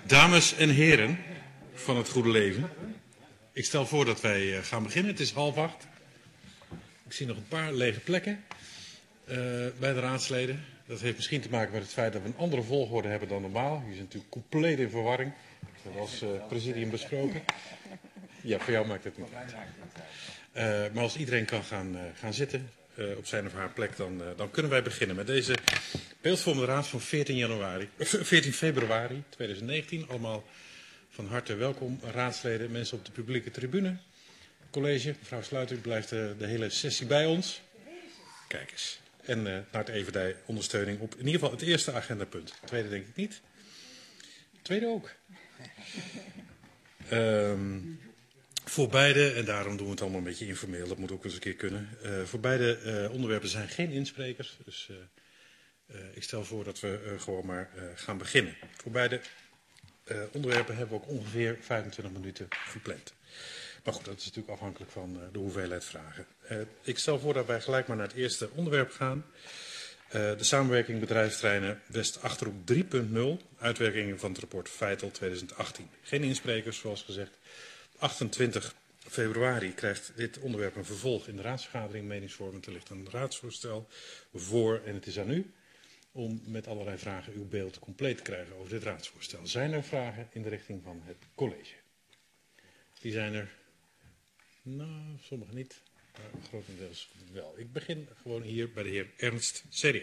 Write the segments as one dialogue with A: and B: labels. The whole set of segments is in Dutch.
A: Dames en heren van het goede leven, ik stel voor dat wij gaan beginnen. Het is 7:30. Ik zie nog een paar lege plekken bij de raadsleden. Dat heeft misschien te maken met het feit dat we een andere volgorde hebben dan normaal. Je is natuurlijk compleet in verwarring. Dat hebben we als presidium besproken. Ja, voor jou maakt het niet uit. Maar als iedereen kan gaan zitten op zijn of haar plek, dan kunnen wij beginnen met deze beeldvormende raad van 14 februari 2019. Allemaal van harte welkom, raadsleden, mensen op de publieke tribune. College, mevrouw Sluiter, u blijft de hele sessie bij ons. Kijk eens. En naar het Everdij ondersteuning op in ieder geval het eerste agendapunt. Het tweede denk ik niet. Het tweede ook. Voor beide, en daarom doen we het allemaal een beetje informeel, dat moet ook eens een keer kunnen. Voor beide onderwerpen zijn geen insprekers, dus ik stel voor dat we gewoon maar gaan beginnen. Voor beide onderwerpen hebben we ook ongeveer 25 minuten gepland. Maar goed, dat is natuurlijk afhankelijk van de hoeveelheid vragen. Ik stel voor dat wij gelijk maar naar het eerste onderwerp gaan. De samenwerking bedrijfsterreinen West-Achterhoek 3.0, uitwerkingen van het rapport Feitel 2018. Geen insprekers, zoals gezegd. 28 februari krijgt dit onderwerp een vervolg in de raadsvergadering, meningsvormend. Er ligt een raadsvoorstel voor en het is aan u om met allerlei vragen uw beeld compleet te krijgen over dit raadsvoorstel. Zijn er vragen in de richting van het college? Die zijn er, nou, sommige niet, maar grotendeels wel. Ik begin gewoon hier bij de heer Ernst Seria.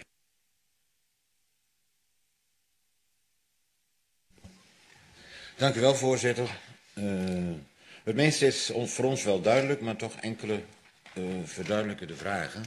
B: Dank u wel, voorzitter. Het meeste is voor ons wel duidelijk, maar toch enkele verduidelijkende vragen.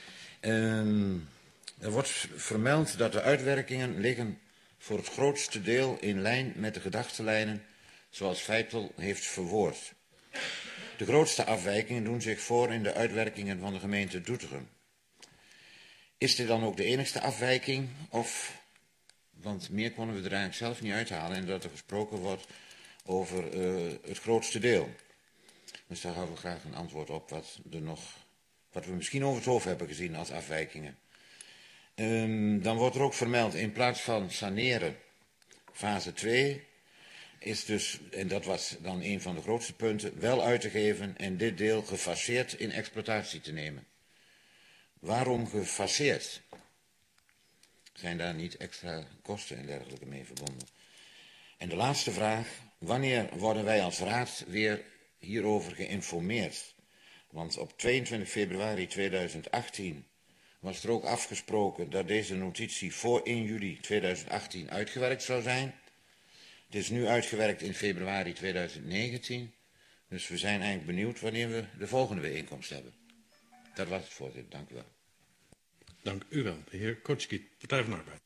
B: Er wordt vermeld dat de uitwerkingen liggen voor het grootste deel in lijn met de gedachtenlijnen zoals Feitel heeft verwoord. De grootste afwijkingen doen zich voor in de uitwerkingen van de gemeente Doetinchem. Is dit dan ook de enigste afwijking? Want meer konden we er eigenlijk zelf niet uithalen en dat er gesproken wordt over het grootste deel. Dus daar houden we graag een antwoord op wat we misschien over het hoofd hebben gezien als afwijkingen. Dan wordt er ook vermeld, in plaats van saneren, fase 2, is dus, en dat was dan een van de grootste punten, wel uit te geven en dit deel gefaseerd in exploitatie te nemen. Waarom gefaseerd? Zijn daar niet extra kosten en dergelijke mee verbonden? En de laatste vraag, wanneer worden wij als raad weer hierover geïnformeerd? Want op 22 februari 2018 was er ook afgesproken dat deze notitie voor 1 juli 2018 uitgewerkt zou zijn. Het is nu uitgewerkt in februari 2019. Dus we zijn eigenlijk benieuwd wanneer we de volgende bijeenkomst hebben. Dat was het, voorzitter. Dank u wel.
A: Dank u wel. De heer Kotschki, Partij van de Arbeid.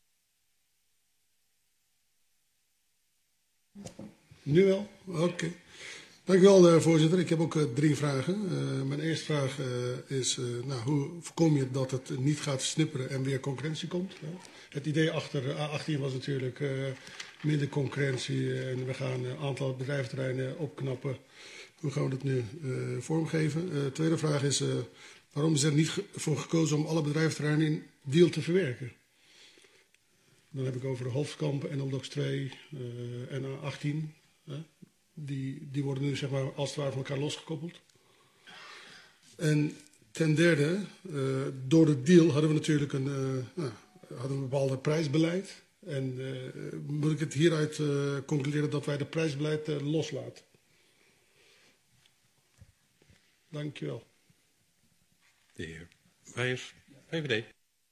C: Nu wel? Oké. Dank u wel, voorzitter. Ik heb ook 3 vragen. Mijn eerste vraag is, hoe voorkom je dat het niet gaat snipperen en weer concurrentie komt? Het idee achter A18 was natuurlijk minder concurrentie en we gaan een aantal bedrijventerreinen opknappen. Hoe gaan we dat nu vormgeven? Tweede vraag is, waarom is er niet voor gekozen om alle bedrijventerreinen in deal te verwerken? Dan heb ik over Hofkamp en Omdox 2 en A18. Die worden nu zeg maar als het ware van elkaar losgekoppeld. En ten derde, door de deal hadden we natuurlijk een bepaald prijsbeleid. En moet ik het hieruit concluderen dat wij de prijsbeleid loslaten? Dank je wel.
A: De heer Weijers, VVD.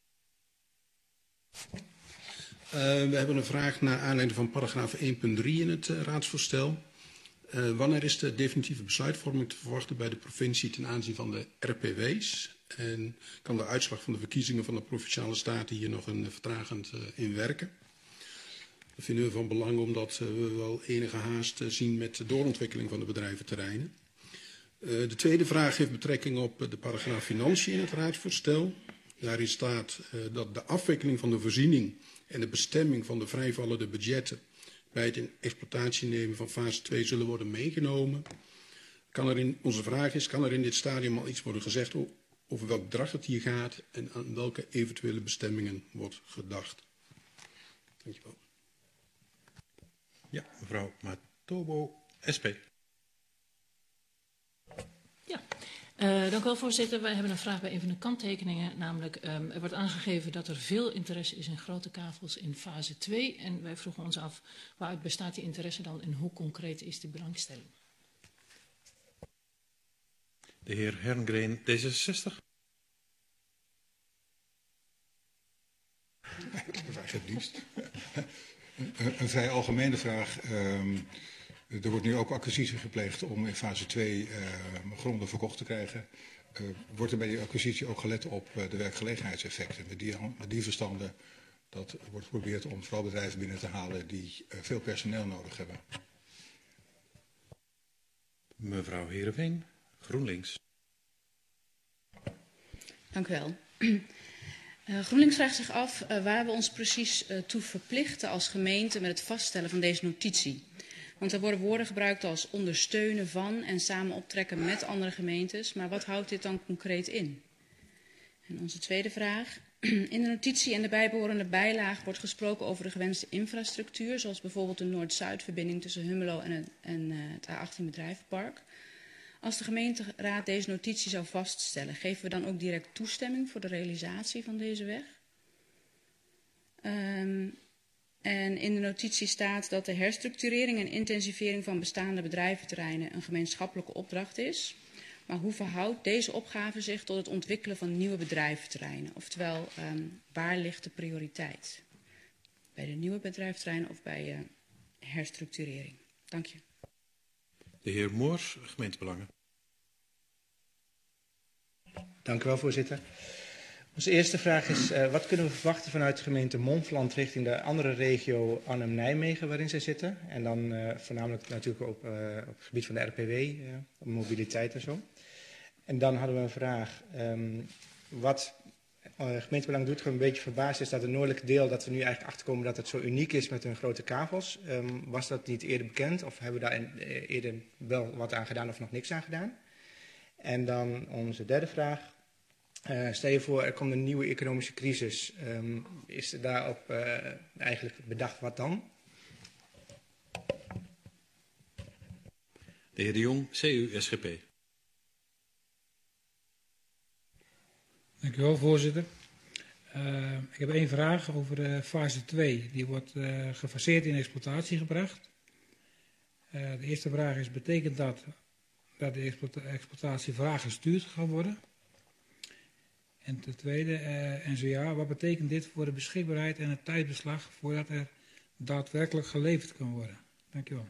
D: We hebben een vraag naar aanleiding van paragraaf 1.3 in het raadsvoorstel. Wanneer is de definitieve besluitvorming te verwachten bij de provincie ten aanzien van de RPW's? En kan de uitslag van de verkiezingen van de Provinciale Staten hier nog een vertragend in werken? Dat vinden we van belang omdat we wel enige haast zien met de doorontwikkeling van de bedrijventerreinen. De tweede vraag heeft betrekking op de paragraaf financiën in het raadsvoorstel. Daarin staat dat de afwikkeling van de voorziening en de bestemming van de vrijvallende budgetten bij het in exploitatie nemen van fase 2 zullen worden meegenomen. Onze vraag is, kan er in dit stadium al iets worden gezegd over welk bedrag het hier gaat en aan welke eventuele bestemmingen wordt gedacht? Dankjewel.
A: Ja, mevrouw Matobo, SP.
E: Ja, dank u wel, voorzitter. Wij hebben een vraag bij een van de kanttekeningen. Namelijk, er wordt aangegeven dat er veel interesse is in grote kavels in fase 2. En wij vroegen ons af, waaruit bestaat die interesse dan en hoe concreet is die belangstelling?
A: De heer Herngren, D66.
F: Het liefst. Een vrij algemene vraag. Er wordt nu ook acquisitie gepleegd om in fase 2 gronden verkocht te krijgen. Wordt er bij die acquisitie ook gelet op de werkgelegenheidseffecten? Met die verstande dat wordt geprobeerd om vooral bedrijven binnen te halen die veel personeel nodig hebben.
A: Mevrouw Heerenveen, GroenLinks.
G: Dank u wel. GroenLinks vraagt zich af waar we ons precies toe verplichten als gemeente met het vaststellen van deze notitie. Want er worden woorden gebruikt als ondersteunen van en samen optrekken met andere gemeentes. Maar wat houdt dit dan concreet in? En onze tweede vraag. In de notitie en de bijbehorende bijlage wordt gesproken over de gewenste infrastructuur. Zoals bijvoorbeeld de Noord-Zuid-verbinding tussen Hummelo en het A18 bedrijvenpark. Als de gemeenteraad deze notitie zou vaststellen, geven we dan ook direct toestemming voor de realisatie van deze weg? En in de notitie staat dat de herstructurering en intensivering van bestaande bedrijventerreinen een gemeenschappelijke opdracht is. Maar hoe verhoudt deze opgave zich tot het ontwikkelen van nieuwe bedrijventerreinen? Oftewel, waar ligt de prioriteit? Bij de nieuwe bedrijventerreinen of bij herstructurering? Dank je.
A: De heer Moors, gemeentebelangen.
H: Dank u wel, voorzitter. Onze eerste vraag is, wat kunnen we verwachten vanuit de gemeente Montferland richting de andere regio Arnhem-Nijmegen waarin zij zitten? En dan voornamelijk natuurlijk op het gebied van de RPW, op mobiliteit en zo. En dan hadden we een vraag, wat gemeentebelang doet, gewoon een beetje verbaasd is dat het noordelijke deel, dat we nu eigenlijk achterkomen dat het zo uniek is met hun grote kavels. Was dat niet eerder bekend of hebben we daar eerder wel wat aan gedaan of nog niks aan gedaan? En dan onze derde vraag. Stel je voor, er komt een nieuwe economische crisis. Is er daarop eigenlijk bedacht wat dan?
A: De heer De Jong, CU-SGP.
I: Dank u wel, voorzitter. Ik heb één vraag over fase 2. Die wordt gefaseerd in exploitatie gebracht. De eerste vraag is, betekent dat de exploitatie vraag gestuurd gaat worden? En ten tweede, en zo ja, wat betekent dit voor de beschikbaarheid en het tijdbeslag voordat er daadwerkelijk geleverd kan worden? Dank u wel.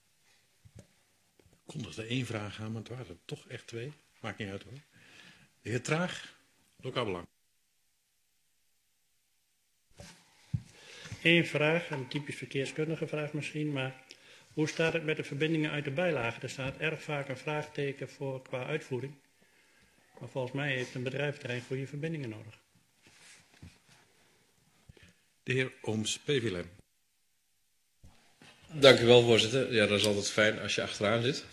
A: Ik kondigde één vraag aan, maar het waren er toch echt twee. Maakt niet uit hoor. De heer Traag, lokaal belang.
J: Eén vraag, een typisch verkeerskundige vraag misschien, maar hoe staat het met de verbindingen uit de bijlage? Er staat erg vaak een vraagteken voor qua uitvoering. Maar volgens mij heeft een bedrijventerrein goede verbindingen nodig.
A: De heer Ooms, PVLM.
K: Dank u wel, voorzitter. Ja, dat is altijd fijn als je achteraan zit.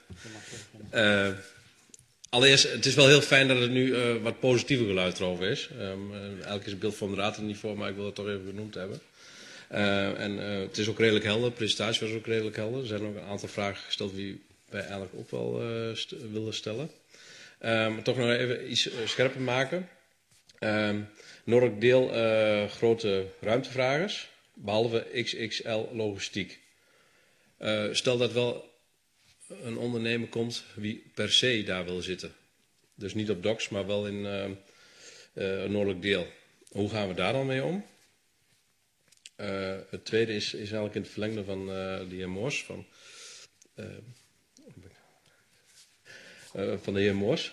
K: Allereerst, het is wel heel fijn dat er nu wat positiever geluid erover is. Eigenlijk is het beeld van de raad er niet voor, maar ik wil het toch even benoemd hebben. Het is ook redelijk helder, de presentatie was ook redelijk helder. Er zijn ook een aantal vragen gesteld die wij eigenlijk ook wel wilden stellen. Maar toch nog even iets scherper maken. Noordelijk deel grote ruimtevragers, behalve XXL logistiek. Stel dat wel een ondernemer komt wie per se daar wil zitten. Dus niet op docks, maar wel in een noordelijk deel. Hoe gaan we daar dan mee om? Het tweede is eigenlijk in het verlengde van de heer Moors. Van de heer Moors.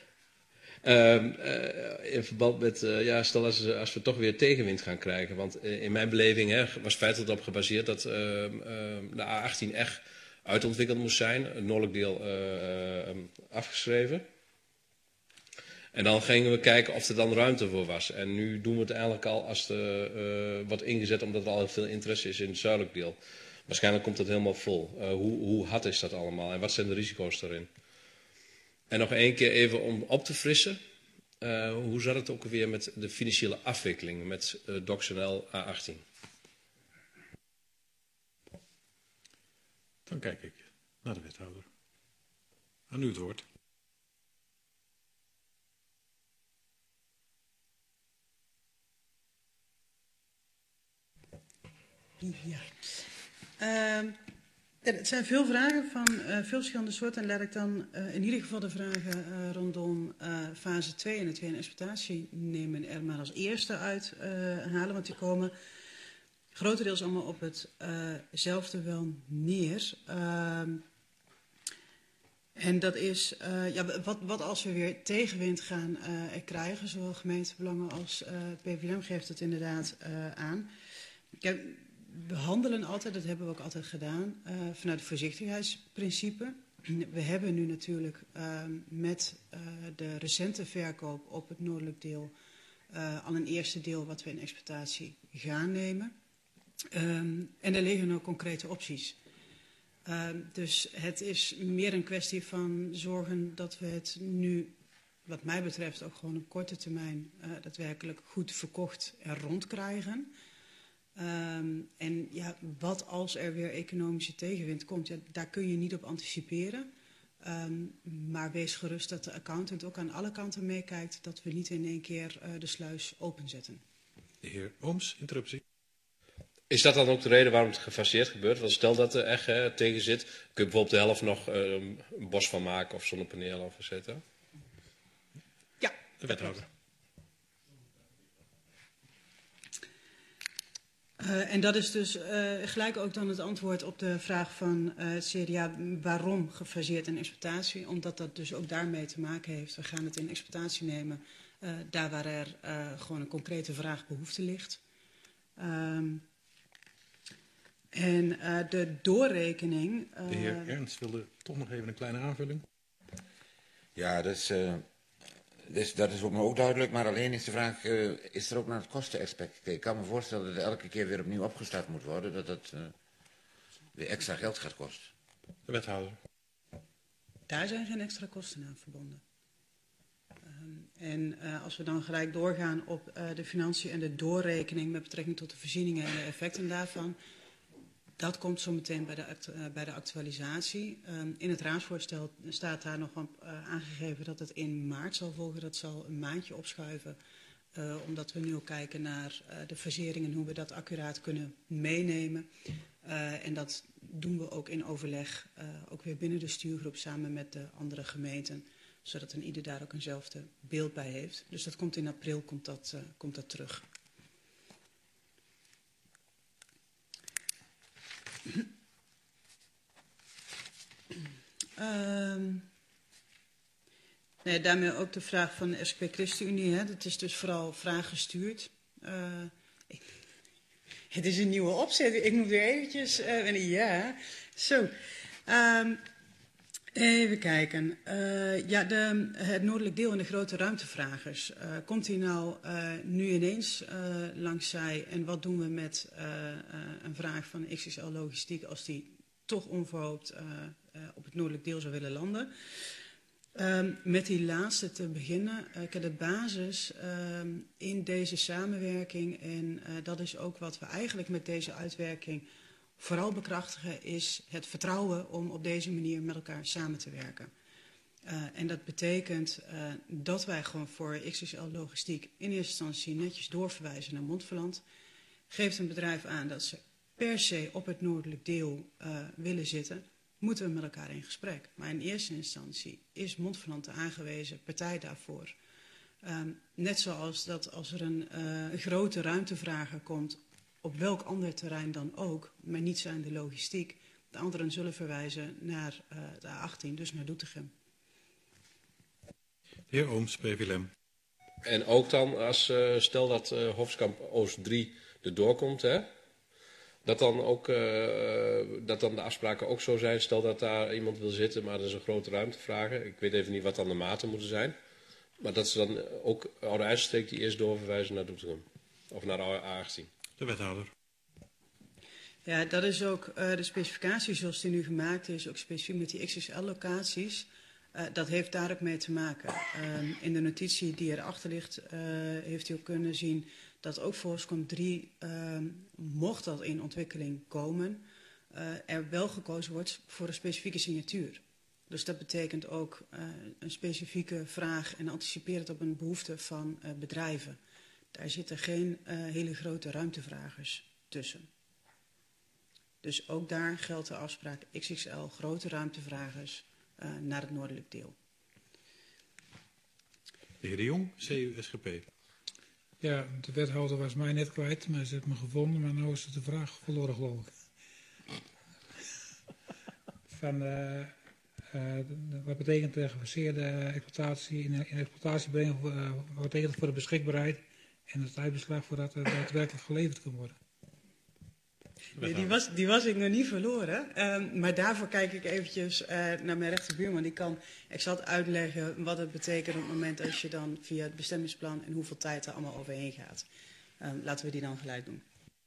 K: In verband met, stel als we toch weer tegenwind gaan krijgen. Want in mijn beleving was feitelijk op gebaseerd dat de A18 echt uitontwikkeld moest zijn. Het noordelijk deel afgeschreven. En dan gingen we kijken of er dan ruimte voor was. En nu doen we het eigenlijk al als er wordt ingezet omdat er al heel veel interesse is in het zuidelijk deel. Waarschijnlijk komt het helemaal vol. Hoe hard is dat allemaal en wat zijn de risico's daarin? En nog één keer even om op te frissen. Hoe zat het ook weer met de financiële afwikkeling met DocSNL A18?
A: Dan kijk ik naar de wethouder. Aan u het woord.
L: Ja. Het zijn veel vragen van veel verschillende soorten. En laat ik dan in ieder geval de vragen rondom fase 2 en de tweede exploitatie nemen er maar als eerste uit halen. Want die komen grotendeels allemaal op hetzelfde wel neer. En dat is, wat als we weer tegenwind gaan krijgen, zowel gemeentebelangen als PVM geeft het inderdaad aan. Kijk, we handelen altijd, dat hebben we ook altijd gedaan, vanuit het voorzichtigheidsprincipe. We hebben nu natuurlijk met de recente verkoop op het noordelijk deel al een eerste deel wat we in exploitatie gaan nemen. En er liggen ook concrete opties. Dus het is meer een kwestie van zorgen dat we het nu, wat mij betreft, ook gewoon op korte termijn daadwerkelijk goed verkocht en rondkrijgen. En ja, wat als er weer economische tegenwind komt, ja, daar kun je niet op anticiperen. Maar wees gerust dat de accountant ook aan alle kanten meekijkt dat we niet in één keer de sluis openzetten.
A: De heer Ooms, interruptie.
K: Is dat dan ook de reden waarom het gefaseerd gebeurt? Want stel dat er echt tegen zit, kun je bijvoorbeeld de helft nog een bos van maken of zonnepanelen of et cetera?
L: Ja.
A: De wethouder.
L: En dat is dus gelijk ook dan het antwoord op de vraag van het CDA, waarom gefaseerd in exploitatie? Omdat dat dus ook daarmee te maken heeft. We gaan het in exploitatie nemen daar waar er gewoon een concrete vraagbehoefte ligt. En de doorrekening...
A: De heer Ernst wilde toch nog even een kleine aanvulling.
B: Ja, dat is ook duidelijk, maar alleen is de vraag, is er ook naar het kostenaspect gekeken? Ik kan me voorstellen dat het elke keer weer opnieuw opgestart moet worden, dat het weer extra geld gaat kosten.
A: De wethouder.
L: Daar zijn geen extra kosten aan verbonden. En als we dan gelijk doorgaan op de financiën en de doorrekening met betrekking tot de voorzieningen en de effecten daarvan, dat komt zo meteen bij de actualisatie. In het raadsvoorstel staat daar nog op aangegeven dat het in maart zal volgen. Dat zal een maandje opschuiven, omdat we nu ook kijken naar de faseringen, hoe we dat accuraat kunnen meenemen. En dat doen we ook in overleg, ook weer binnen de stuurgroep samen met de andere gemeenten, zodat een ieder daar ook eenzelfde beeld bij heeft. Dus dat komt in april, komt dat terug. Nee, daarmee ook de vraag van de SP ChristenUnie. Hè. Dat is dus vooral vraaggestuurd. Het is een nieuwe opzet. Ik moet weer eventjes... ja, zo. Even kijken. Het noordelijk deel en de grote ruimtevragers. Komt die nou nu ineens langs zij? En wat doen we met een vraag van XXL Logistiek als die toch onverhoopt op het noordelijk deel zou willen landen? Met die laatste te beginnen. De basis in deze samenwerking, en dat is ook wat we eigenlijk met deze uitwerking vooral bekrachtigen, is het vertrouwen om op deze manier met elkaar samen te werken. En dat betekent dat wij gewoon voor XXL Logistiek in eerste instantie netjes doorverwijzen naar Montferland. Geeft een bedrijf aan dat ze per se op het noordelijk deel willen zitten, moeten we met elkaar in gesprek. Maar in eerste instantie is Montferland de aangewezen partij daarvoor. Net zoals dat als er een grote ruimtevrager komt, op welk ander terrein dan ook, maar niet zijn de logistiek, de anderen zullen verwijzen naar de A18, dus naar Doetinchem.
A: De heer Ooms, PVLM.
K: En ook dan, als stel dat Hofskamp Oost 3 erdoor komt, hè? Dat dan ook dat dan de afspraken ook zo zijn. Stel dat daar iemand wil zitten, maar er is een grote ruimte vragen. Ik weet even niet wat dan de maten moeten zijn. Maar dat ze dan ook Oude IJsselstreek die eerst doorverwijzen naar Doetinchem. Of naar de A18.
A: De wethouder.
L: Ja, dat is ook de specificatie zoals die nu gemaakt is. Ook specifiek met die XXL-locaties. Dat heeft daar ook mee te maken. In de notitie die erachter ligt, heeft u ook kunnen zien dat ook voor Hofskamp 3, mocht dat in ontwikkeling komen, er wel gekozen wordt voor een specifieke signatuur. Dus dat betekent ook een specifieke vraag en anticipeert het op een behoefte van bedrijven. Daar zitten geen hele grote ruimtevragers tussen. Dus ook daar geldt de afspraak XXL, grote ruimtevragers naar het noordelijk deel.
A: De heer De Jong, CU-SGP.
I: Ja, de wethouder was mij net kwijt, maar ze heeft me gevonden. Maar nu is het de vraag verloren, geloof ik. Wat betekent de gefaseerde exploitatie in exploitatie brengen? Wat betekent het voor de beschikbaarheid en het tijdbeslag voordat het daadwerkelijk geleverd kan worden?
L: Nee, die was ik nog niet verloren. Maar daarvoor kijk ik eventjes naar mijn rechterbuurman. Die kan exact uitleggen wat het betekent op het moment als je dan via het bestemmingsplan en hoeveel tijd er allemaal overheen gaat. Laten we die dan gelijk doen.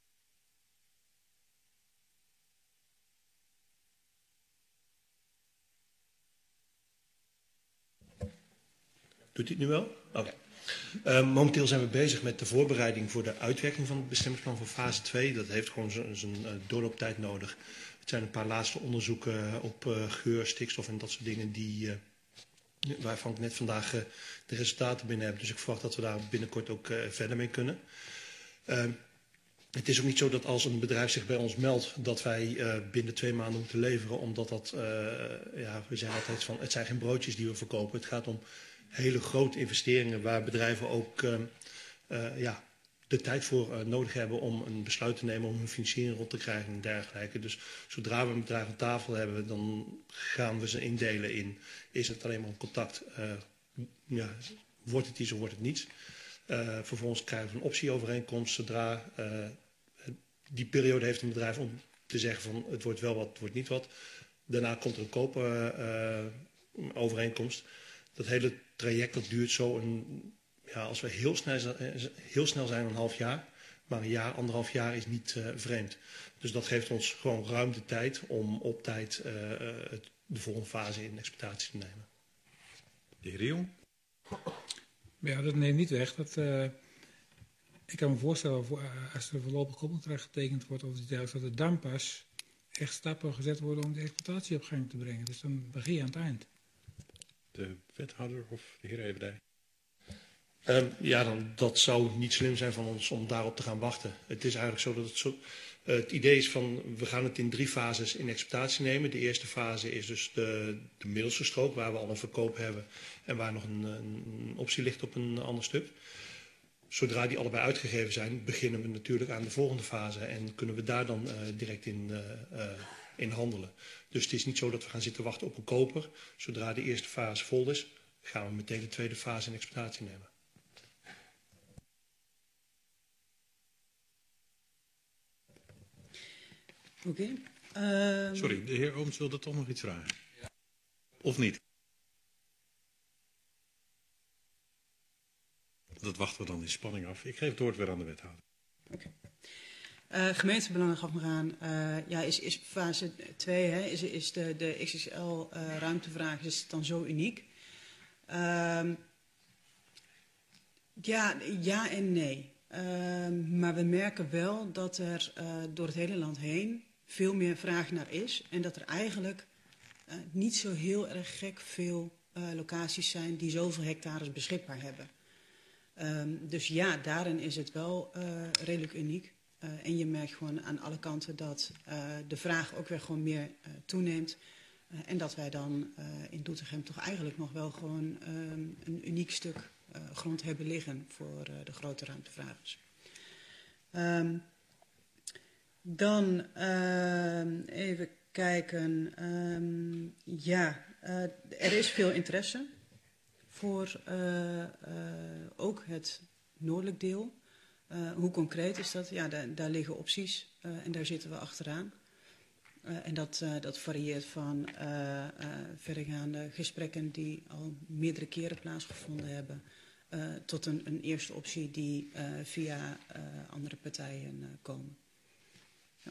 M: Doet hij het nu wel? Oké. Momenteel zijn we bezig met de voorbereiding voor de uitwerking van het bestemmingsplan voor fase 2. Dat heeft gewoon zijn doorlooptijd nodig. Het zijn een paar laatste onderzoeken op geur, stikstof en dat soort dingen waarvan ik net vandaag de resultaten binnen heb. Dus ik verwacht dat we daar binnenkort ook verder mee kunnen. Het is ook niet zo dat als een bedrijf zich bij ons meldt dat wij binnen 2 maanden moeten leveren. Omdat we zeggen altijd van het zijn geen broodjes die we verkopen. Het gaat om hele grote investeringen waar bedrijven ook de tijd voor nodig hebben om een besluit te nemen, om hun financiering rond te krijgen en dergelijke. Dus zodra we een bedrijf aan tafel hebben, dan gaan we ze indelen in, is het alleen maar een contact, wordt het iets of wordt het niets. Vervolgens krijgen we een optieovereenkomst zodra die periode heeft een bedrijf om te zeggen van het wordt wel wat, het wordt niet wat. Daarna komt er een koopovereenkomst. Dat hele traject dat duurt zo als we heel snel zijn een half jaar, maar een jaar, 1,5 jaar is niet vreemd. Dus dat geeft ons gewoon ruim de tijd om op tijd de volgende fase in exploitatie te nemen.
A: De heer De Jong.
I: Ja, dat neemt niet weg. Ik kan me voorstellen, als er een voorlopig koppelcontract getekend wordt over die dat er dan pas echt stappen gezet worden om de exploitatie op gang te brengen. Dus dan begin je aan het eind.
A: De wethouder of de heer Everdij?
M: Dat zou niet slim zijn van ons om daarop te gaan wachten. Het is eigenlijk zo dat het idee is van we gaan het in 3 fases in exploitatie nemen. De eerste fase is dus de middelste strook waar we al een verkoop hebben en waar nog een optie ligt op een ander stuk. Zodra die allebei uitgegeven zijn, beginnen we natuurlijk aan de volgende fase en kunnen we daar dan direct in handelen. Dus het is niet zo dat we gaan zitten wachten op een koper. Zodra de eerste fase vol is, gaan we meteen de tweede fase in exploitatie nemen.
L: Oké.
A: Sorry, de heer Ooms wilde toch nog iets vragen? Ja. Of niet? Dat wachten we dan in spanning af. Ik geef het woord weer aan de wethouder.
L: Okay. Gemeentebelangen gaf me aan. Is fase 2, is de XXL ruimtevraag, is het dan zo uniek? Ja en nee. Maar we merken wel dat er door het hele land heen veel meer vraag naar is. En dat er eigenlijk niet zo heel erg gek veel locaties zijn die zoveel hectares beschikbaar hebben. Dus ja, daarin is het wel redelijk uniek. En je merkt gewoon aan alle kanten dat de vraag ook weer gewoon meer toeneemt. En dat wij dan in Doetinchem toch eigenlijk nog wel gewoon een uniek stuk grond hebben liggen voor de grote ruimtevragers. Dan even kijken. Er is veel interesse voor ook het noordelijk deel. Hoe concreet is dat? Ja, daar liggen opties en daar zitten we achteraan. En dat varieert van verregaande gesprekken die al meerdere keren plaatsgevonden hebben, tot een eerste optie die via andere partijen komen. Ja.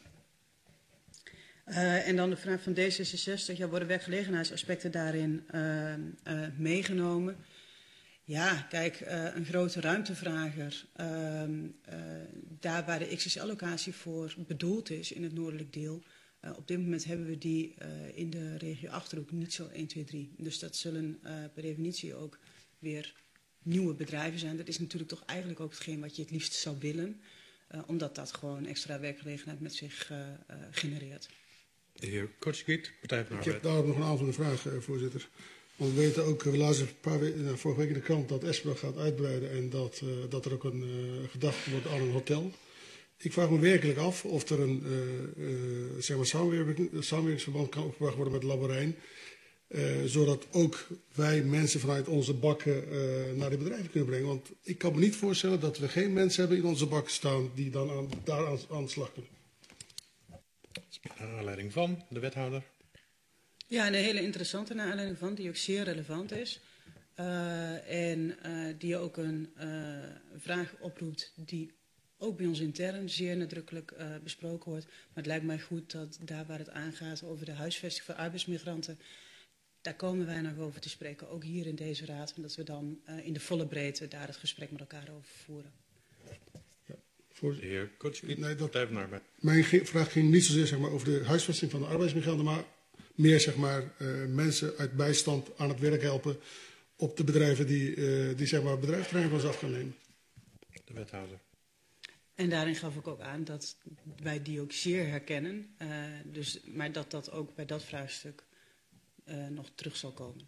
L: En dan de vraag van D66, worden werkgelegenheidsaspecten daarin meegenomen? Ja, kijk, een grote ruimtevrager, daar waar de XXL-locatie voor bedoeld is in het noordelijk deel, Op dit moment hebben we die in de regio Achterhoek niet zo 1, 2, 3. Dus dat zullen per definitie ook weer nieuwe bedrijven zijn. Dat is natuurlijk toch eigenlijk ook hetgeen wat je het liefst zou willen. Omdat dat gewoon extra werkgelegenheid met zich genereert.
A: De heer Kortskiet, Partij van de Arbeid.
C: Ik heb daarop nog een aanvullende vraag, voorzitter. Want we weten ook, we lazen vorige week in de krant dat Espenblad gaat uitbreiden en dat er ook een gedacht wordt aan een hotel. Ik vraag me werkelijk af of er een samenwerkingsverband kan opgebracht worden met Labberijn. Zodat ook wij mensen vanuit onze bakken naar de bedrijven kunnen brengen. Want ik kan me niet voorstellen dat we geen mensen hebben in onze bakken staan die dan daar aan de slag kunnen.
A: Naar aanleiding van de wethouder.
L: Ja, een hele interessante naar aanleiding van, die ook zeer relevant is. En die ook een vraag oproept die ook bij ons intern zeer nadrukkelijk besproken wordt. Maar het lijkt mij goed dat daar waar het aangaat over de huisvesting van arbeidsmigranten, daar komen wij nog over te spreken, ook hier in deze raad. En dat we dan in de volle breedte daar het gesprek met elkaar over voeren.
A: De heer Kortskiet, Partij van de Arbeid.
C: Mijn vraag ging niet zozeer zeg maar, over de huisvesting van de arbeidsmigranten, maar meer zeg maar, mensen uit bijstand aan het werk helpen op de bedrijven die zeg maar, bedrijfsterrein van ons af gaan nemen.
A: De wethouder.
L: En daarin gaf ik ook aan dat wij die ook zeer herkennen, maar dat dat ook bij dat vraagstuk nog terug zal komen.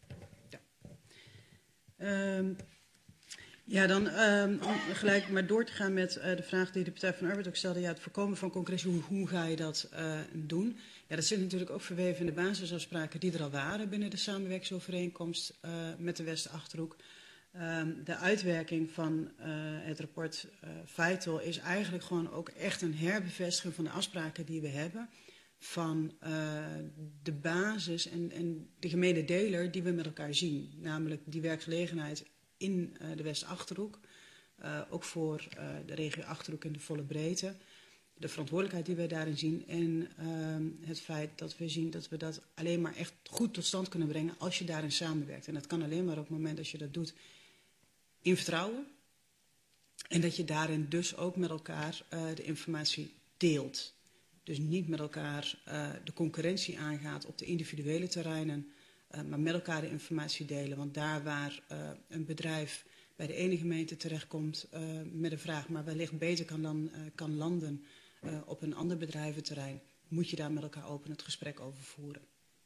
L: Ja. Dan om gelijk maar door te gaan met de vraag die de Partij van de Arbeid ook stelde. Ja, het voorkomen van concurrentie, hoe ga je dat doen? Ja, dat zit natuurlijk ook verweven in de basisafspraken die er al waren binnen de samenwerkingsovereenkomst met de West-Achterhoek. De uitwerking van het rapport Feitel is eigenlijk gewoon ook echt een herbevestiging van de afspraken die we hebben. Van de basis en de gemene deler die we met elkaar zien. Namelijk die werkgelegenheid in de West-Achterhoek. Ook voor de regio Achterhoek in de volle breedte. De verantwoordelijkheid die wij daarin zien. En het feit dat we zien dat we dat alleen maar echt goed tot stand kunnen brengen als je daarin samenwerkt. En dat kan alleen maar op het moment dat je dat doet in vertrouwen. En dat je daarin dus ook met elkaar de informatie deelt. Dus niet met elkaar de concurrentie aangaat op de individuele terreinen, maar met elkaar de informatie delen. Want daar waar een bedrijf bij de ene gemeente terechtkomt met een vraag, maar wellicht beter kan landen op een ander bedrijventerrein, moet je daar met elkaar open het gesprek over voeren.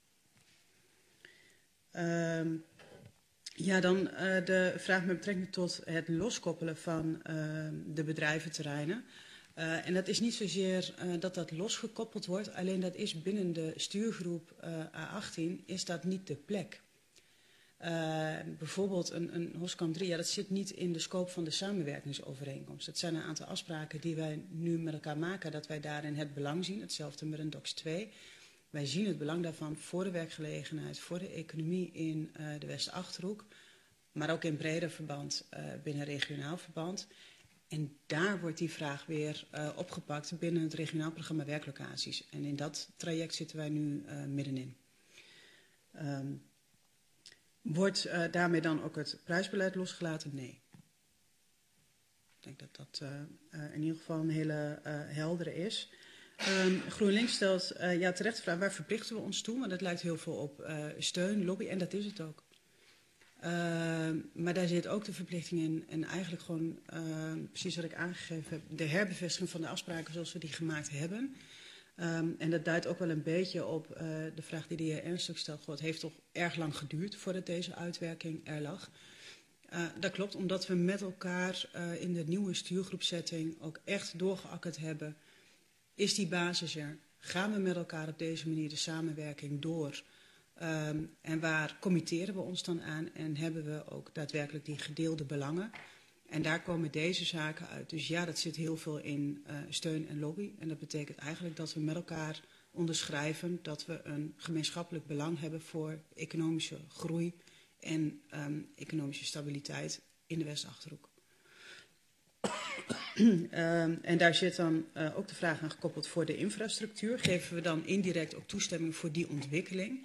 L: Ja, dan de vraag met betrekking tot het loskoppelen van de bedrijventerreinen. En dat is niet zozeer dat losgekoppeld wordt, alleen dat is binnen de stuurgroep A18 is dat niet de plek. Bijvoorbeeld een Hoskamp 3, ja, dat zit niet in de scope van de samenwerkingsovereenkomst. Het zijn een aantal afspraken die wij nu met elkaar maken, dat wij daarin het belang zien. Hetzelfde met een DOX 2. Wij zien het belang daarvan voor de werkgelegenheid, voor de economie in de West-Achterhoek, maar ook in breder verband binnen regionaal verband. En daar wordt die vraag weer opgepakt binnen het regionaal programma werklocaties. En in dat traject zitten wij nu middenin. Wordt daarmee dan ook het prijsbeleid losgelaten? Nee. Ik denk dat dat in ieder geval een hele heldere is. GroenLinks stelt terecht de vraag, waar verplichten we ons toe? Want dat lijkt heel veel op steun, lobby, en dat is het ook. Maar daar zit ook de verplichting in en eigenlijk gewoon precies wat ik aangegeven heb, de herbevestiging van de afspraken zoals we die gemaakt hebben. En dat duidt ook wel een beetje op de vraag die de heer Ernst ook stelt. Het heeft toch erg lang geduurd voordat deze uitwerking er lag. Dat klopt, omdat we met elkaar in de nieuwe stuurgroepsetting ook echt doorgeakkerd hebben. Is die basis er? Gaan we met elkaar op deze manier de samenwerking door? En waar committeren we ons dan aan en hebben we ook daadwerkelijk die gedeelde belangen? En daar komen deze zaken uit. Dus ja, dat zit heel veel in steun en lobby. En dat betekent eigenlijk dat we met elkaar onderschrijven dat we een gemeenschappelijk belang hebben voor economische groei en economische stabiliteit in de West-Achterhoek. En daar zit dan ook de vraag aan gekoppeld voor de infrastructuur. Geven we dan indirect ook toestemming voor die ontwikkeling?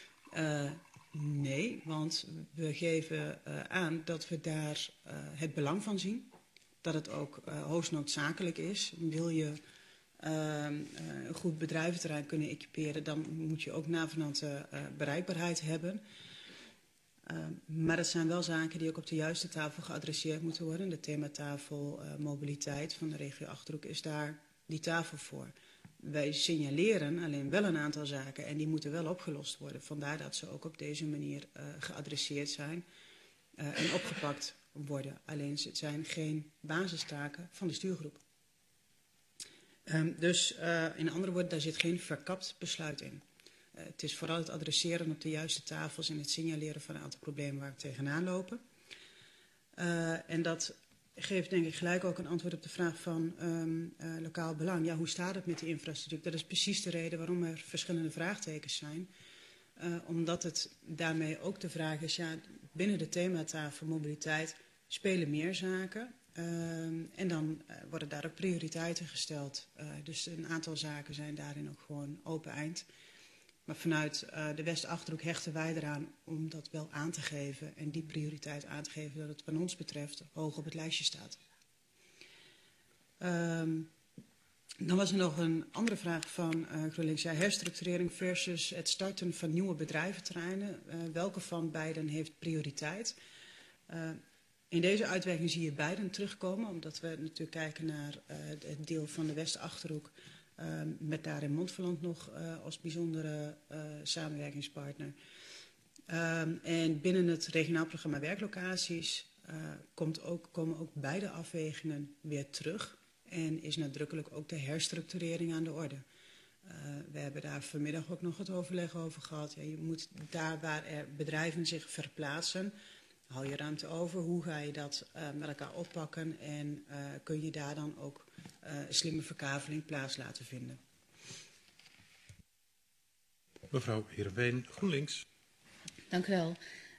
L: Nee, want we geven aan dat we daar het belang van zien. Dat het ook hoogst noodzakelijk is. Wil je een goed bedrijventerrein kunnen equiperen, dan moet je ook navenante bereikbaarheid hebben. Maar dat zijn wel zaken die ook op de juiste tafel geadresseerd moeten worden. De thematafel mobiliteit van de regio Achterhoek is daar die tafel voor. Wij signaleren alleen wel een aantal zaken en die moeten wel opgelost worden. Vandaar dat ze ook op deze manier geadresseerd zijn en opgepakt worden. Alleen het zijn geen basistaken van de stuurgroep. Dus in andere woorden, daar zit geen verkapt besluit in. Het is vooral het adresseren op de juiste tafels en het signaleren van een aantal problemen waar we tegenaan lopen. En dat geeft denk ik gelijk ook een antwoord op de vraag van lokaal belang. Ja, hoe staat het met die infrastructuur? Dat is precies de reden waarom er verschillende vraagtekens zijn. Omdat het daarmee ook de vraag is, ja, binnen de thematafel mobiliteit spelen meer zaken. En dan worden daar ook prioriteiten gesteld. Dus een aantal zaken zijn daarin ook gewoon open eind. Maar vanuit de West-Achterhoek hechten wij eraan om dat wel aan te geven. En die prioriteit aan te geven dat het wat ons betreft hoog op het lijstje staat. Dan was er nog een andere vraag van GroenLinks. Ja, herstructurering versus het starten van nieuwe bedrijventerreinen. Welke van beiden heeft prioriteit? In deze uitwerking zie je beiden terugkomen. Omdat we natuurlijk kijken naar het deel van de West-Achterhoek. Met daar in Montferland nog als bijzondere samenwerkingspartner. En binnen het regionaal programma werklocaties komen ook beide afwegingen weer terug. En is nadrukkelijk ook de herstructurering aan de orde. We hebben daar vanmiddag ook nog het overleg over gehad. Ja, je moet daar waar er bedrijven zich verplaatsen, hou je ruimte over. Hoe ga je dat met elkaar oppakken en kun je daar dan ook slimme verkaveling plaats laten vinden.
A: Mevrouw Heerenveen, GroenLinks.
G: Dank u wel.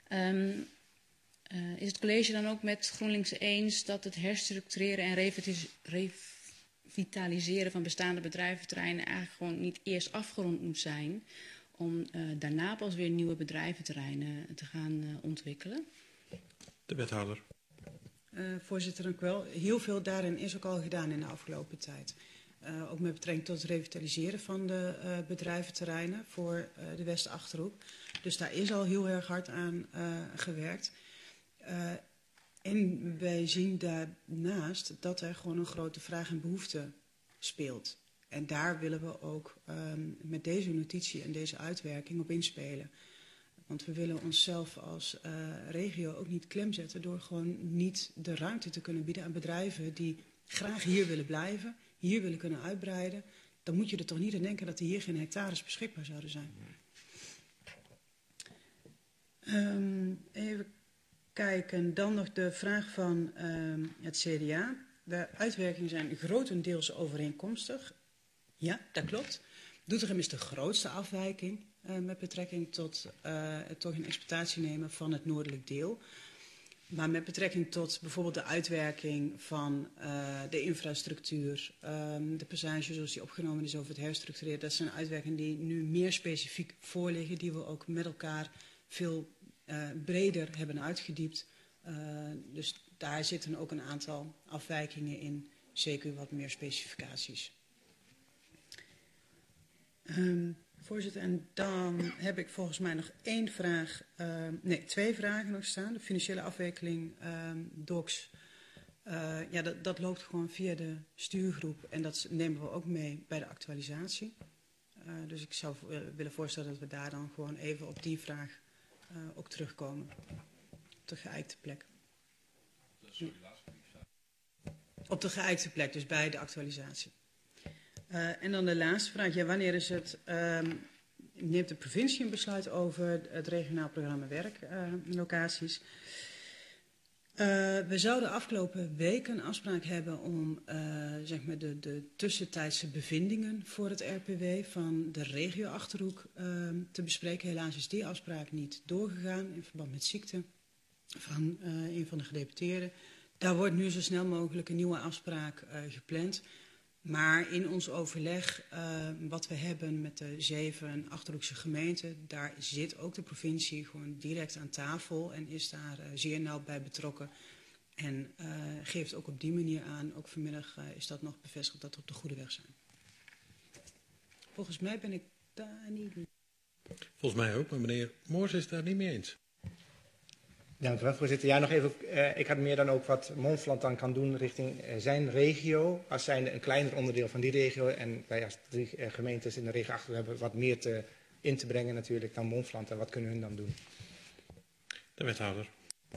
G: Is het college dan ook met GroenLinks eens dat het herstructureren en revitaliseren van bestaande bedrijventerreinen eigenlijk gewoon niet eerst afgerond moet zijn, om daarna pas weer nieuwe bedrijventerreinen te gaan ontwikkelen?
A: De wethouder.
L: Voorzitter, dank u wel. Heel veel daarin is ook al gedaan in de afgelopen tijd. Ook met betrekking tot het revitaliseren van de bedrijventerreinen voor de West-Achterhoek. Dus daar is al heel erg hard aan gewerkt. En wij zien daarnaast dat er gewoon een grote vraag en behoefte speelt. En daar willen we ook met deze notitie en deze uitwerking op inspelen. Want we willen onszelf als regio ook niet klemzetten door gewoon niet de ruimte te kunnen bieden aan bedrijven die graag hier willen blijven, hier willen kunnen uitbreiden. Dan moet je er toch niet aan denken dat er hier geen hectares beschikbaar zouden zijn. Even kijken, dan nog de vraag van het CDA. De uitwerkingen zijn grotendeels overeenkomstig. Ja, dat klopt. Doetinchem is de grootste afwijking met betrekking tot het toch in exploitatie nemen van het noordelijk deel. Maar met betrekking tot bijvoorbeeld de uitwerking van de infrastructuur, de passage zoals die opgenomen is over het herstructureren, dat zijn uitwerkingen die nu meer specifiek voorliggen, die we ook met elkaar veel breder hebben uitgediept. Dus daar zitten ook een aantal afwijkingen in, zeker wat meer specificaties. Voorzitter, en dan heb ik volgens mij nog twee vragen nog staan. De financiële afwikkeling, DOCS, ja, dat loopt gewoon via de stuurgroep en dat nemen we ook mee bij de actualisatie. Dus ik zou willen voorstellen dat we daar dan gewoon even op die vraag ook terugkomen. Op de geëikte plek. Op de geëikte plek, dus bij de actualisatie. En dan de laatste vraag. Ja, wanneer is het, neemt de provincie een besluit over het regionaal programma werklocaties? We zouden afgelopen week een afspraak hebben om zeg maar de tussentijdse bevindingen voor het RPW van de regio Achterhoek te bespreken. Helaas is die afspraak niet doorgegaan in verband met ziekte van een van de gedeputeerden. Daar wordt nu zo snel mogelijk een nieuwe afspraak gepland. Maar in ons overleg wat we hebben met de 7 Achterhoekse gemeenten, daar zit ook de provincie gewoon direct aan tafel en is daar zeer nauw bij betrokken. En geeft ook op die manier aan, ook vanmiddag is dat nog bevestigd, dat we op de goede weg zijn. Volgens mij ben ik daar niet.
A: Volgens mij ook, maar meneer Moors is het daar niet mee eens.
H: Dank u wel, voorzitter. Ja, nog even. Ik had meer dan ook wat Montferland dan kan doen richting zijn regio. Als zijnde een kleiner onderdeel van die regio. En wij als 3 gemeentes in de regio achter hebben wat meer in te brengen natuurlijk dan Montferland. En wat kunnen hun dan doen?
A: De wethouder.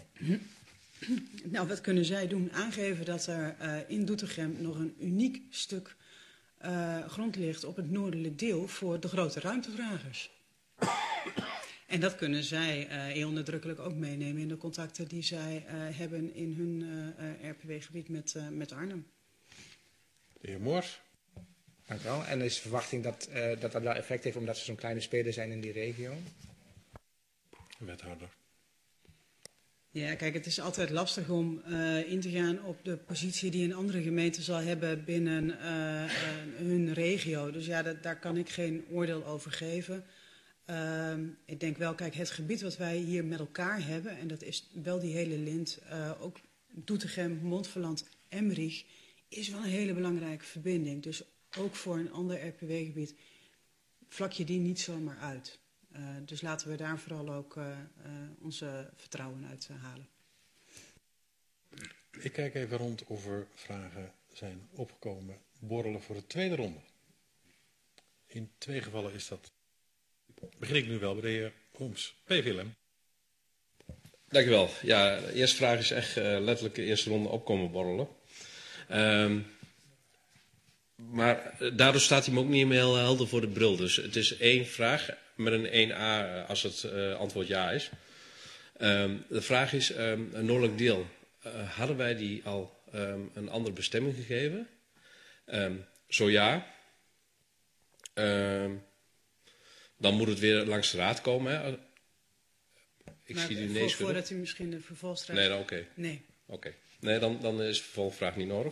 L: Nou, wat kunnen zij doen? Aangeven dat er in Doetinchem nog een uniek stuk grond ligt op het noordelijk deel voor de grote ruimtevragers. En dat kunnen zij heel nadrukkelijk ook meenemen in de contacten die zij hebben in hun RPW-gebied met Arnhem.
A: De heer Moors.
H: Dank u wel. En is de verwachting dat dat wel effect heeft omdat ze zo'n kleine speler zijn in die regio?
A: Wethouder.
L: Ja, kijk, het is altijd lastig om in te gaan op de positie die een andere gemeente zal hebben binnen hun regio. Dus ja, daar kan ik geen oordeel over geven. Ik denk wel, kijk, het gebied wat wij hier met elkaar hebben, en dat is wel die hele lint, ook Doetinchem, Montferland, Emmerich, is wel een hele belangrijke verbinding. Dus ook voor een ander RPW-gebied vlak je die niet zomaar uit. Dus laten we daar vooral ook onze vertrouwen uit halen.
A: Ik kijk even rond of er vragen zijn opgekomen. Borrelen voor de tweede ronde. In 2 gevallen is dat. Begin ik nu wel bij de heer Ooms. PVLM.
K: Dank u wel. Ja, de eerste vraag is echt letterlijk de eerste ronde opkomen borrelen. Maar daardoor staat hij me ook niet meer heel helder voor de bril. Dus het is 1 vraag met een 1A als het antwoord ja is. De vraag is, een noordelijk deel. Hadden wij die al een andere bestemming gegeven? Zo ja. Dan moet het weer langs de raad komen. Hè? Ik
L: maar
K: zie u nee schudden.
L: Voordat u misschien de vervolgvraag...
K: Nee, dan oké.
L: Nee.
K: Oké. Nee, dan is de vervolgvraag niet nodig.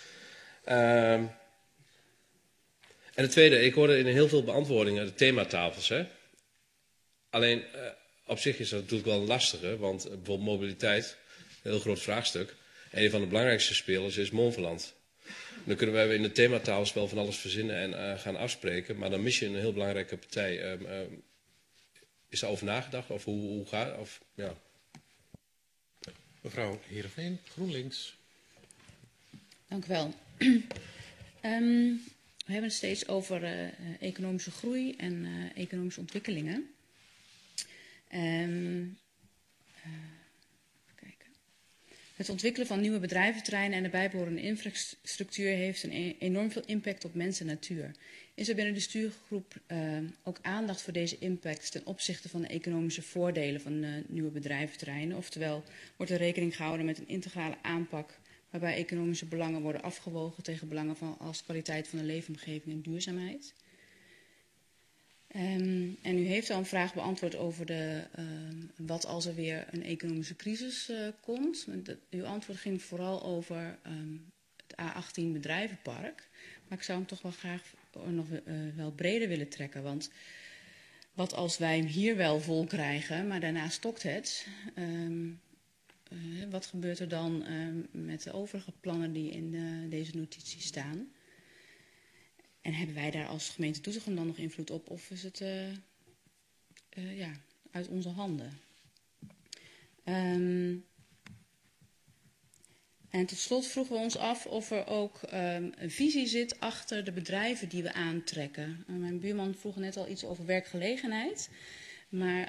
K: En de tweede, ik hoorde in heel veel beantwoordingen de thematafels. Hè? Alleen, op zich is dat natuurlijk wel lastig, want bijvoorbeeld mobiliteit, een heel groot vraagstuk. Een van de belangrijkste spelers is Montferland. Dan kunnen wij in de thematafels wel van alles verzinnen en gaan afspreken, maar dan mis je een heel belangrijke partij. Is daar over nagedacht? Of hoe gaat het? Ja.
A: Mevrouw Heerenveen, GroenLinks.
G: Dank u wel. We hebben het steeds over economische groei en economische ontwikkelingen. Het ontwikkelen van nieuwe bedrijventerreinen en de bijbehorende infrastructuur heeft enorm veel impact op mens en natuur. Is er binnen de stuurgroep ook aandacht voor deze impact ten opzichte van de economische voordelen van nieuwe bedrijventerreinen? Oftewel, wordt er rekening gehouden met een integrale aanpak waarbij economische belangen worden afgewogen tegen belangen van als kwaliteit van de leefomgeving en duurzaamheid? En u heeft al een vraag beantwoord over wat als er weer een economische crisis komt. Uw antwoord ging vooral over het A18 bedrijvenpark. Maar ik zou hem toch wel graag nog wel breder willen trekken. Want wat als wij hem hier wel vol krijgen, maar daarna stokt het? Wat gebeurt er dan met de overige plannen die in deze notitie staan? En hebben wij daar als gemeente Doetinchem dan nog invloed op? Of is het uit onze handen? En tot slot vroegen we ons af of er ook een visie zit achter de bedrijven die we aantrekken. Mijn buurman vroeg net al iets over werkgelegenheid. Maar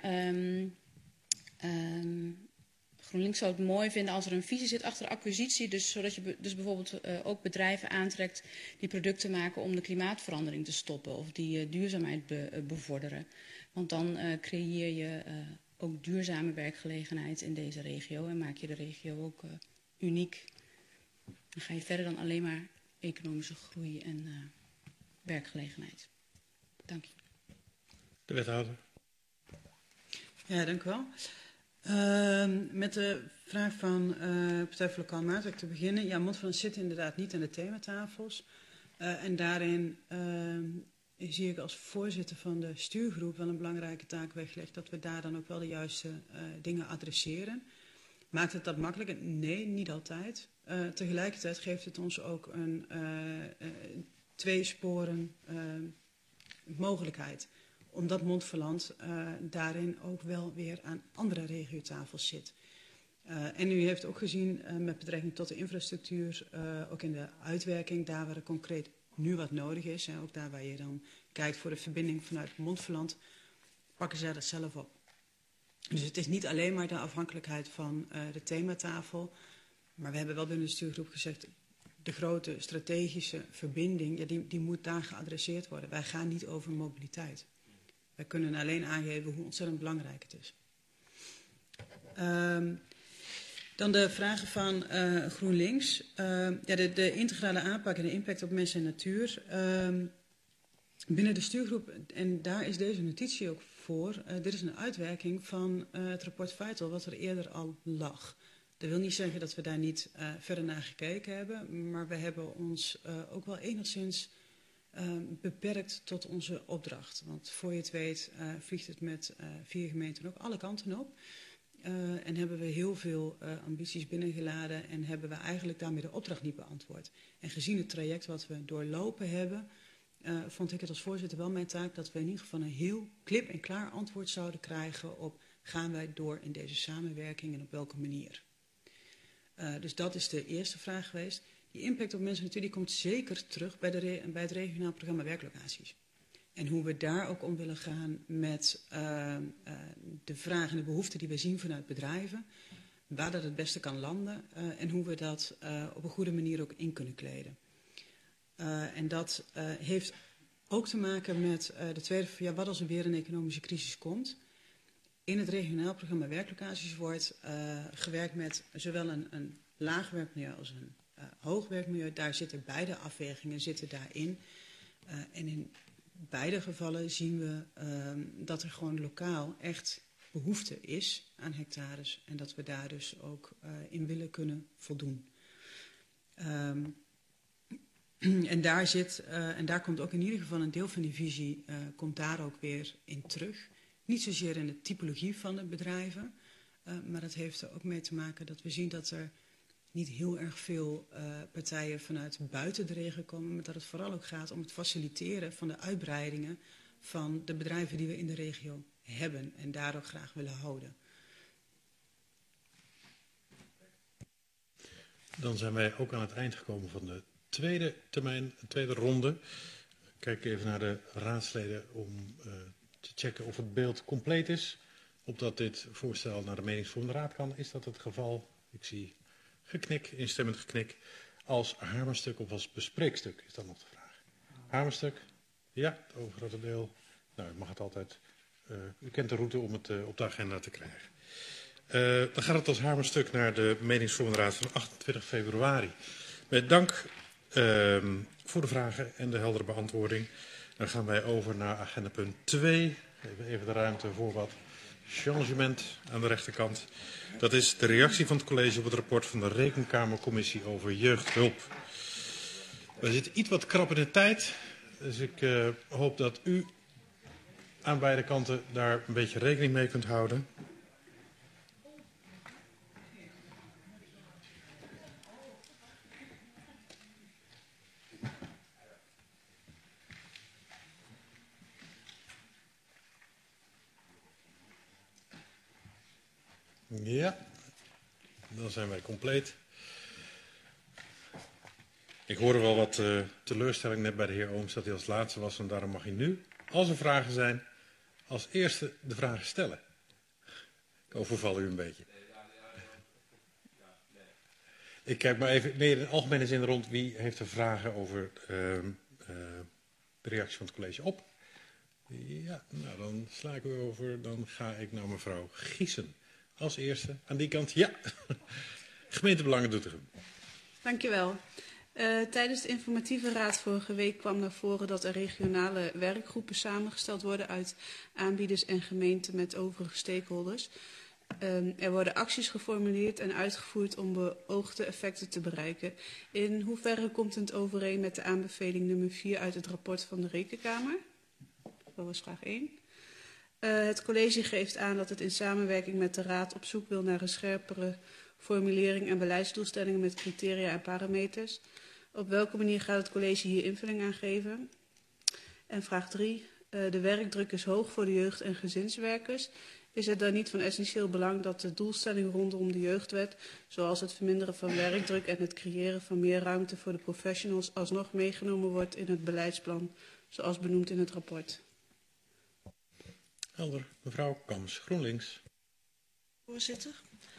G: GroenLinks zou het mooi vinden als er een visie zit achter de acquisitie. Dus, zodat je dus bijvoorbeeld ook bedrijven aantrekt die producten maken om de klimaatverandering te stoppen. Of die duurzaamheid bevorderen. Want dan creëer je ook duurzame werkgelegenheid in deze regio. En maak je de regio ook uniek. Dan ga je verder dan alleen maar economische groei en werkgelegenheid. Dank je.
A: De wethouder.
L: Ja, dank u wel. Met de vraag van Partij voor Lokaal Maatwerk te beginnen. Ja, Montferland zit inderdaad niet aan de thematafels. En daarin zie ik als voorzitter van de stuurgroep wel een belangrijke taak weggelegd. Dat we daar dan ook wel de juiste dingen adresseren. Maakt het dat makkelijker? Nee, niet altijd. Tegelijkertijd geeft het ons ook een 2 sporen mogelijkheid. Omdat Montferland daarin ook wel weer aan andere regiotafels zit. En u heeft ook gezien met betrekking tot de infrastructuur, ook in de uitwerking, daar waar er concreet nu wat nodig is, en ook daar waar je dan kijkt voor de verbinding vanuit Montferland, pakken zij dat zelf op. Dus het is niet alleen maar de afhankelijkheid van de thematafel, maar we hebben wel binnen de stuurgroep gezegd, de grote strategische verbinding, ja, die moet daar geadresseerd worden. Wij gaan niet over mobiliteit. Wij kunnen alleen aangeven hoe ontzettend belangrijk het is. Dan de vragen van GroenLinks. De integrale aanpak en de impact op mensen en natuur. Binnen de stuurgroep, en daar is deze notitie ook voor, dit is een uitwerking van het rapport Feitel, wat er eerder al lag. Dat wil niet zeggen dat we daar niet verder naar gekeken hebben, maar we hebben ons ook wel enigszins beperkt tot onze opdracht. Want voor je het weet vliegt het met 4 gemeenten ook alle kanten op. En hebben we heel veel ambities binnengeladen en hebben we eigenlijk daarmee de opdracht niet beantwoord. En gezien het traject wat we doorlopen hebben, vond ik het als voorzitter wel mijn taak dat we in ieder geval een heel klip en klaar antwoord zouden krijgen op gaan wij door in deze samenwerking en op welke manier. Dus dat is de eerste vraag geweest. Die impact op mensen natuurlijk die komt zeker terug bij het regionaal programma werklocaties. En hoe we daar ook om willen gaan met de vragen en de behoeften die we zien vanuit bedrijven. Waar dat het beste kan landen en hoe we dat op een goede manier ook in kunnen kleden. En dat heeft ook te maken met de tweede, ja, wat als er weer een economische crisis komt. In het regionaal programma werklocaties wordt gewerkt met zowel een laag werkmilieu als een hoog werkmilieu. Daar zitten beide afwegingen daarin. En in beide gevallen zien we dat er gewoon lokaal echt behoefte is aan hectares. En dat we daar dus ook in willen kunnen voldoen. En daar komt ook in ieder geval een deel van die visie komt daar ook weer in terug. Niet zozeer in de typologie van de bedrijven, maar dat heeft er ook mee te maken dat we zien dat er niet heel erg veel partijen vanuit buiten de regio komen, maar dat het vooral ook gaat om het faciliteren van de uitbreidingen van de bedrijven die we in de regio hebben en daar ook graag willen houden.
A: Dan zijn wij ook aan het eind gekomen van de tweede termijn, de tweede ronde. Kijk even naar de raadsleden om te checken of het beeld compleet is. Opdat dit voorstel naar de meningsvormende raad kan. Is dat het geval? Ik zie geknik, instemmend geknik. Als hamerstuk of als bespreekstuk is dan nog de vraag. Hamerstuk? Ja, het overgrote deel. Nou, u mag het altijd. U kent de route om het op de agenda te krijgen. Dan gaat het als hamerstuk naar de meningsvormende raad van 28 februari. Met dank voor de vragen en de heldere beantwoording. Dan gaan wij over naar agenda punt 2. Even de ruimte voor wat changement aan de rechterkant. Dat is de reactie van het college op het rapport van de Rekenkamercommissie over jeugdhulp. We zitten iets wat krap in de tijd. Dus ik hoop dat u aan beide kanten daar een beetje rekening mee kunt houden. Ja, dan zijn wij compleet. Ik hoorde wel wat teleurstelling net bij de heer Ooms dat hij als laatste was en daarom mag hij nu, als er vragen zijn, als eerste de vragen stellen. Ik overval u een beetje. Ik kijk maar even meer in de algemene zin rond. Wie heeft er vragen over de reactie van het college op? Ja, nou dan sla ik u over. Dan ga ik naar mevrouw Giesen. Als eerste, aan die kant, ja. Gemeentebelangen Doetinchem.
N: Dankjewel. Tijdens de informatieve raad vorige week kwam naar voren dat er regionale werkgroepen samengesteld worden uit aanbieders en gemeenten met overige stakeholders. Er worden acties geformuleerd en uitgevoerd om beoogde effecten te bereiken. In hoeverre komt het overeen met de aanbeveling nummer 4 uit het rapport van de Rekenkamer? Dat was vraag 1. Het college geeft aan dat het in samenwerking met de Raad op zoek wil naar een scherpere formulering en beleidsdoelstellingen met criteria en parameters. Op welke manier gaat het college hier invulling aan geven? En vraag 3. De werkdruk is hoog voor de jeugd- en gezinswerkers. Is het dan niet van essentieel belang dat de doelstelling rondom de jeugdwet, zoals het verminderen van werkdruk en het creëren van meer ruimte voor de professionals, alsnog meegenomen wordt in het beleidsplan, zoals benoemd in het rapport?
A: Helder. Mevrouw Kams, GroenLinks.
O: Voorzitter.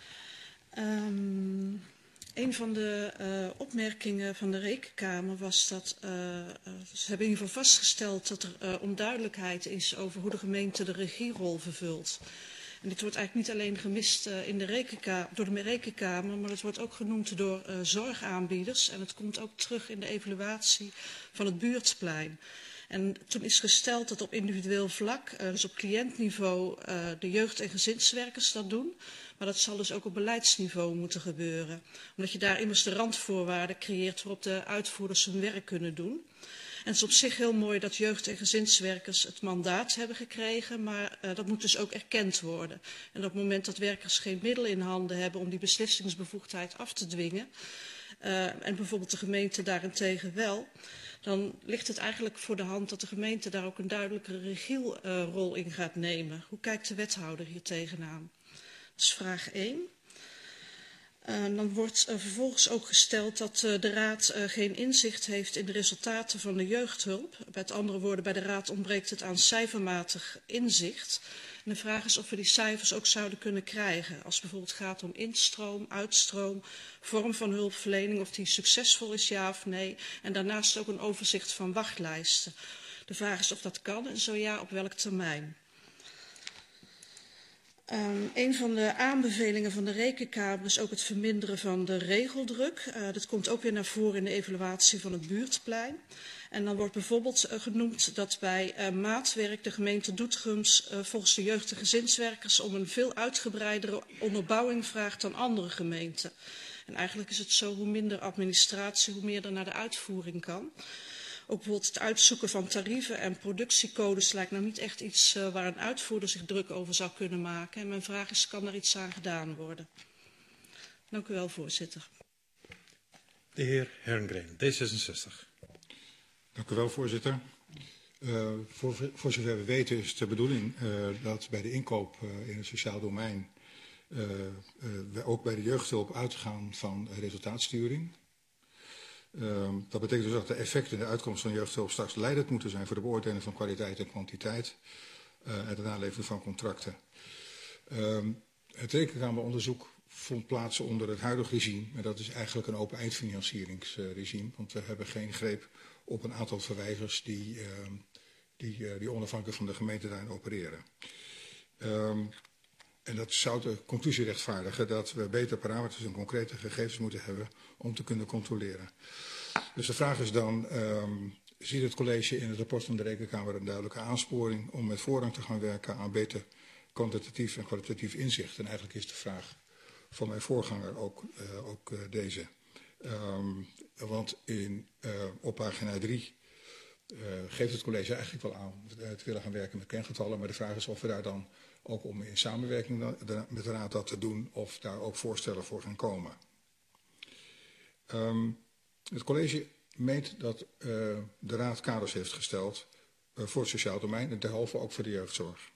O: Een van de opmerkingen van de Rekenkamer was dat ze hebben in ieder geval vastgesteld dat er onduidelijkheid is over hoe de gemeente de regierol vervult. En dit wordt eigenlijk niet alleen gemist door de Rekenkamer, maar het wordt ook genoemd door zorgaanbieders. En het komt ook terug in de evaluatie van het buurtplein. En toen is gesteld dat op individueel vlak, dus op cliëntniveau, de jeugd- en gezinswerkers dat doen. Maar dat zal dus ook op beleidsniveau moeten gebeuren. Omdat je daar immers de randvoorwaarden creëert waarop de uitvoerders hun werk kunnen doen. En het is op zich heel mooi dat jeugd- en gezinswerkers het mandaat hebben gekregen, maar dat moet dus ook erkend worden. En op het moment dat werkers geen middelen in handen hebben om die beslissingsbevoegdheid af te dwingen, en bijvoorbeeld de gemeente daarentegen wel, dan ligt het eigenlijk voor de hand dat de gemeente daar ook een duidelijkere regielrol in gaat nemen. Hoe kijkt de wethouder hier tegenaan? Dat is vraag 1. Dan wordt vervolgens ook gesteld dat de Raad geen inzicht heeft in de resultaten van de jeugdhulp. Met andere woorden, bij de Raad ontbreekt het aan cijfermatig inzicht. En de vraag is of we die cijfers ook zouden kunnen krijgen. Als het bijvoorbeeld gaat om instroom, uitstroom, vorm van hulpverlening, of die succesvol is, ja of nee. En daarnaast ook een overzicht van wachtlijsten. De vraag is of dat kan en zo ja, op welk termijn. Een van de aanbevelingen van de Rekenkamer is ook het verminderen van de regeldruk. Dat komt ook weer naar voren in de evaluatie van het buurtplein. En dan wordt bijvoorbeeld genoemd dat bij maatwerk de gemeente Doetinchums volgens de jeugd- en gezinswerkers om een veel uitgebreidere onderbouwing vraagt dan andere gemeenten. En eigenlijk is het zo, hoe minder administratie, hoe meer er naar de uitvoering kan. Ook bijvoorbeeld het uitzoeken van tarieven en productiecodes lijkt nou niet echt iets waar een uitvoerder zich druk over zou kunnen maken. En mijn vraag is, kan er iets aan gedaan worden? Dank u wel, voorzitter.
A: De heer Herngren, D66.
F: Dank u wel, voorzitter. Voor zover we weten is het de bedoeling dat bij de inkoop in het sociaal domein we ook bij de jeugdhulp uitgaan van resultaatsturing. Dat betekent dus dat de effecten en de uitkomst van jeugdhulp straks leidend moeten zijn voor de beoordeling van kwaliteit en kwantiteit en de naleving van contracten. Het rekenkameronderzoek vond plaats onder het huidige regime, en dat is eigenlijk een open eindfinancieringsregime, want we hebben geen greep op een aantal verwijzers die onafhankelijk van de gemeente daarin opereren. En dat zou de conclusie rechtvaardigen dat we beter parameters en concrete gegevens moeten hebben om te kunnen controleren. Dus de vraag is dan, ziet het college in het rapport van de Rekenkamer een duidelijke aansporing om met voorrang te gaan werken aan beter kwantitatief en kwalitatief inzicht? En eigenlijk is de vraag van mijn voorganger ook deze. Want op pagina 3 geeft het college eigenlijk wel aan te willen gaan werken met kengetallen, maar de vraag is of we daar dan ook om in samenwerking met de Raad dat te doen, of daar ook voorstellen voor gaan komen. Het college meent dat de Raad kaders heeft gesteld voor het sociaal domein en derhalve ook voor de jeugdzorg.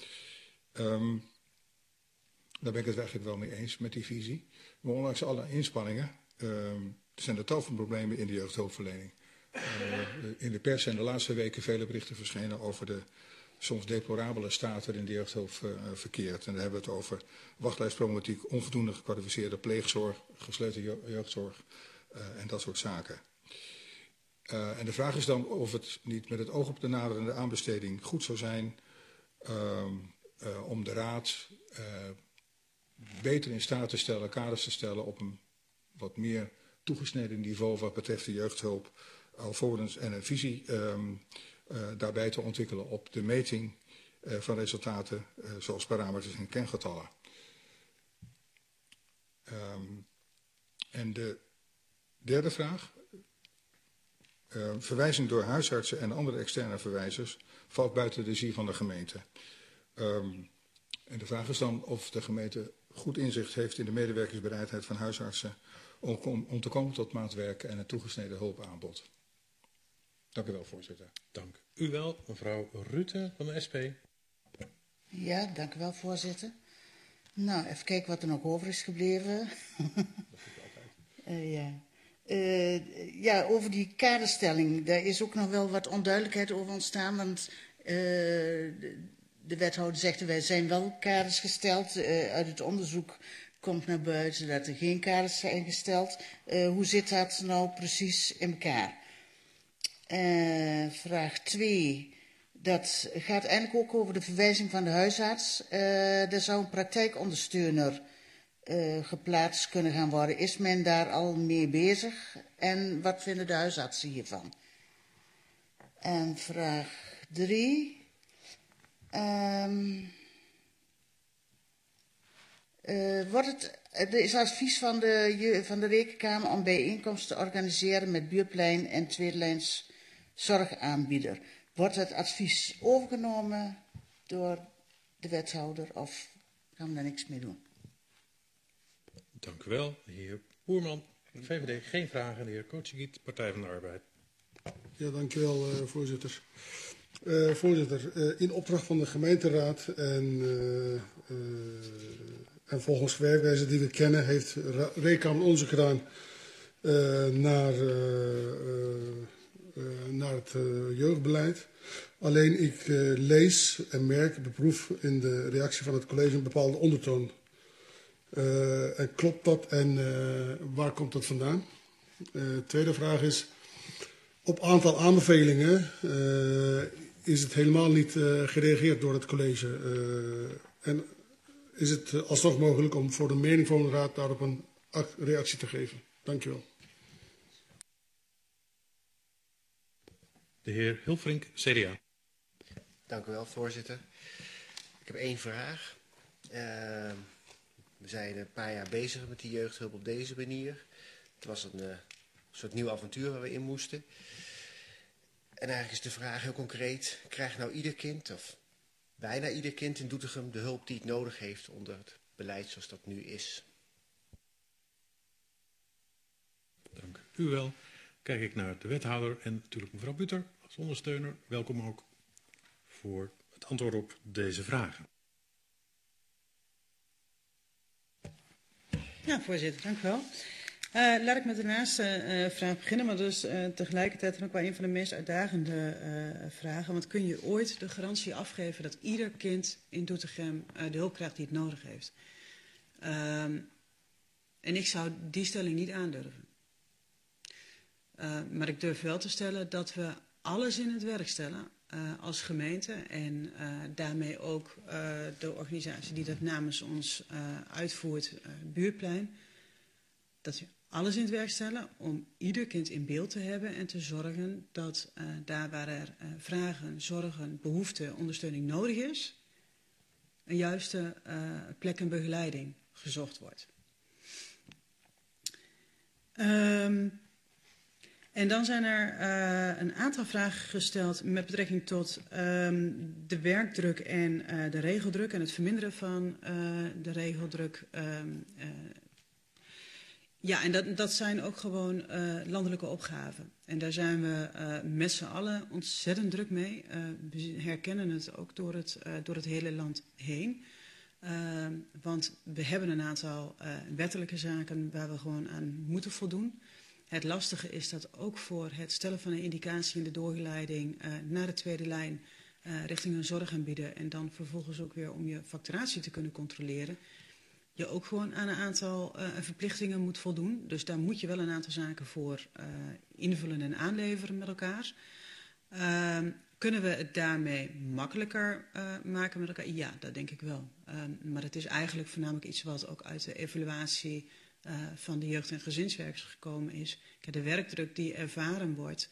F: Daar ben ik het eigenlijk wel mee eens met die visie. Maar ondanks alle inspanningen zijn er tal van problemen in de jeugdhulpverlening. In de pers zijn de laatste weken vele berichten verschenen over de soms deplorabele staat waarin de jeugdhulp verkeert. En dan hebben we het over wachtlijstproblematiek, onvoldoende gekwalificeerde pleegzorg, gesloten jeugdzorg en dat soort zaken. En de vraag is dan of het niet met het oog op de naderende aanbesteding goed zou zijn om de Raad beter in staat te stellen, kaders te stellen op een wat meer toegesneden niveau wat betreft de jeugdhulp, alvorens en een visie daarbij te ontwikkelen op de meting van resultaten zoals parameters en kengetallen. En de derde vraag. Verwijzing door huisartsen en andere externe verwijzers valt buiten de zie van de gemeente. En de vraag is dan of de gemeente goed inzicht heeft in de medewerkingsbereidheid van huisartsen om te komen tot maatwerken en een toegesneden hulpaanbod. Dank u wel, voorzitter.
A: Dank u wel, mevrouw Rutte van de SP.
P: Ja, dank u wel, voorzitter. Nou, even kijken wat er nog over is gebleven. Ja, over die kaderstelling. Daar is ook nog wel wat onduidelijkheid over ontstaan. Want de wethouder zegt, wij zijn wel kaders gesteld. Uit het onderzoek komt naar buiten dat er geen kaders zijn gesteld. Hoe zit dat nou precies in elkaar? Vraag 2. Dat gaat eigenlijk ook over de verwijzing van de huisarts. Er zou een praktijkondersteuner geplaatst kunnen gaan worden. Is men daar al mee bezig? En wat vinden de huisartsen hiervan? En vraag 3. Er is advies van de Rekenkamer om bijeenkomsten te organiseren met buurtplein en tweedelijns zorgaanbieder. Wordt het advies overgenomen door de wethouder of gaan we daar niks mee doen?
A: Dank u wel, de heer Boerman, VVD. Geen vragen, de heer Kotzegiet, Partij van de Arbeid.
C: Ja, dank u wel, voorzitter. Voorzitter, in opdracht van de gemeenteraad en volgens werkwijze die we kennen, heeft Rekenkamer onderzoek gedaan naar het jeugdbeleid. Alleen ik lees en merk, beproef in de reactie van het college een bepaalde ondertoon. En klopt dat en waar komt dat vandaan? Tweede vraag is, op aantal aanbevelingen is het helemaal niet gereageerd door het college. En is het alsnog mogelijk om voor de mening van de raad daarop een reactie te geven? Dank u wel.
A: De heer Hilfrink, CDA.
Q: Dank u wel, voorzitter. Ik heb 1 vraag. We zijn een paar jaar bezig met die jeugdhulp op deze manier. Het was een soort nieuw avontuur waar we in moesten. En eigenlijk is de vraag heel concreet, krijgt nou ieder kind, of bijna ieder kind in Doetinchem, de hulp die het nodig heeft onder het beleid zoals dat nu is?
A: Dank u wel. Kijk ik naar de wethouder en natuurlijk mevrouw Buter als ondersteuner. Welkom ook voor het antwoord op deze vragen.
L: Ja, voorzitter, dank u wel. Laat ik met de naaste vraag beginnen, maar dus tegelijkertijd ook wel een van de meest uitdagende vragen. Want kun je ooit de garantie afgeven dat ieder kind in Doetinchem de hulp krijgt die het nodig heeft? En ik zou die stelling niet aandurven. Maar ik durf wel te stellen dat we alles in het werk stellen als gemeente en daarmee ook de organisatie die dat namens ons uitvoert, Buurtplein, dat we alles in het werk stellen om ieder kind in beeld te hebben en te zorgen dat daar waar er vragen, zorgen, behoeften, ondersteuning nodig is, een juiste plek en begeleiding gezocht wordt. En dan zijn er een aantal vragen gesteld met betrekking tot de werkdruk en de regeldruk en het verminderen van de regeldruk. Ja, en dat zijn ook gewoon landelijke opgaven. En daar zijn we met z'n allen ontzettend druk mee. We herkennen het ook door het hele land heen. Want we hebben een aantal wettelijke zaken waar we gewoon aan moeten voldoen. Het lastige is dat ook voor het stellen van een indicatie in de doorgeleiding naar de tweede lijn richting een zorgaanbieder en dan vervolgens ook weer om je facturatie te kunnen controleren, je ook gewoon aan een aantal verplichtingen moet voldoen. Dus daar moet je wel een aantal zaken voor invullen en aanleveren met elkaar. Kunnen we het daarmee makkelijker maken met elkaar? Ja, dat denk ik wel. Maar het is eigenlijk voornamelijk iets wat ook uit de evaluatie van de jeugd- en gezinswerkers gekomen is. Kijk, de werkdruk die ervaren wordt,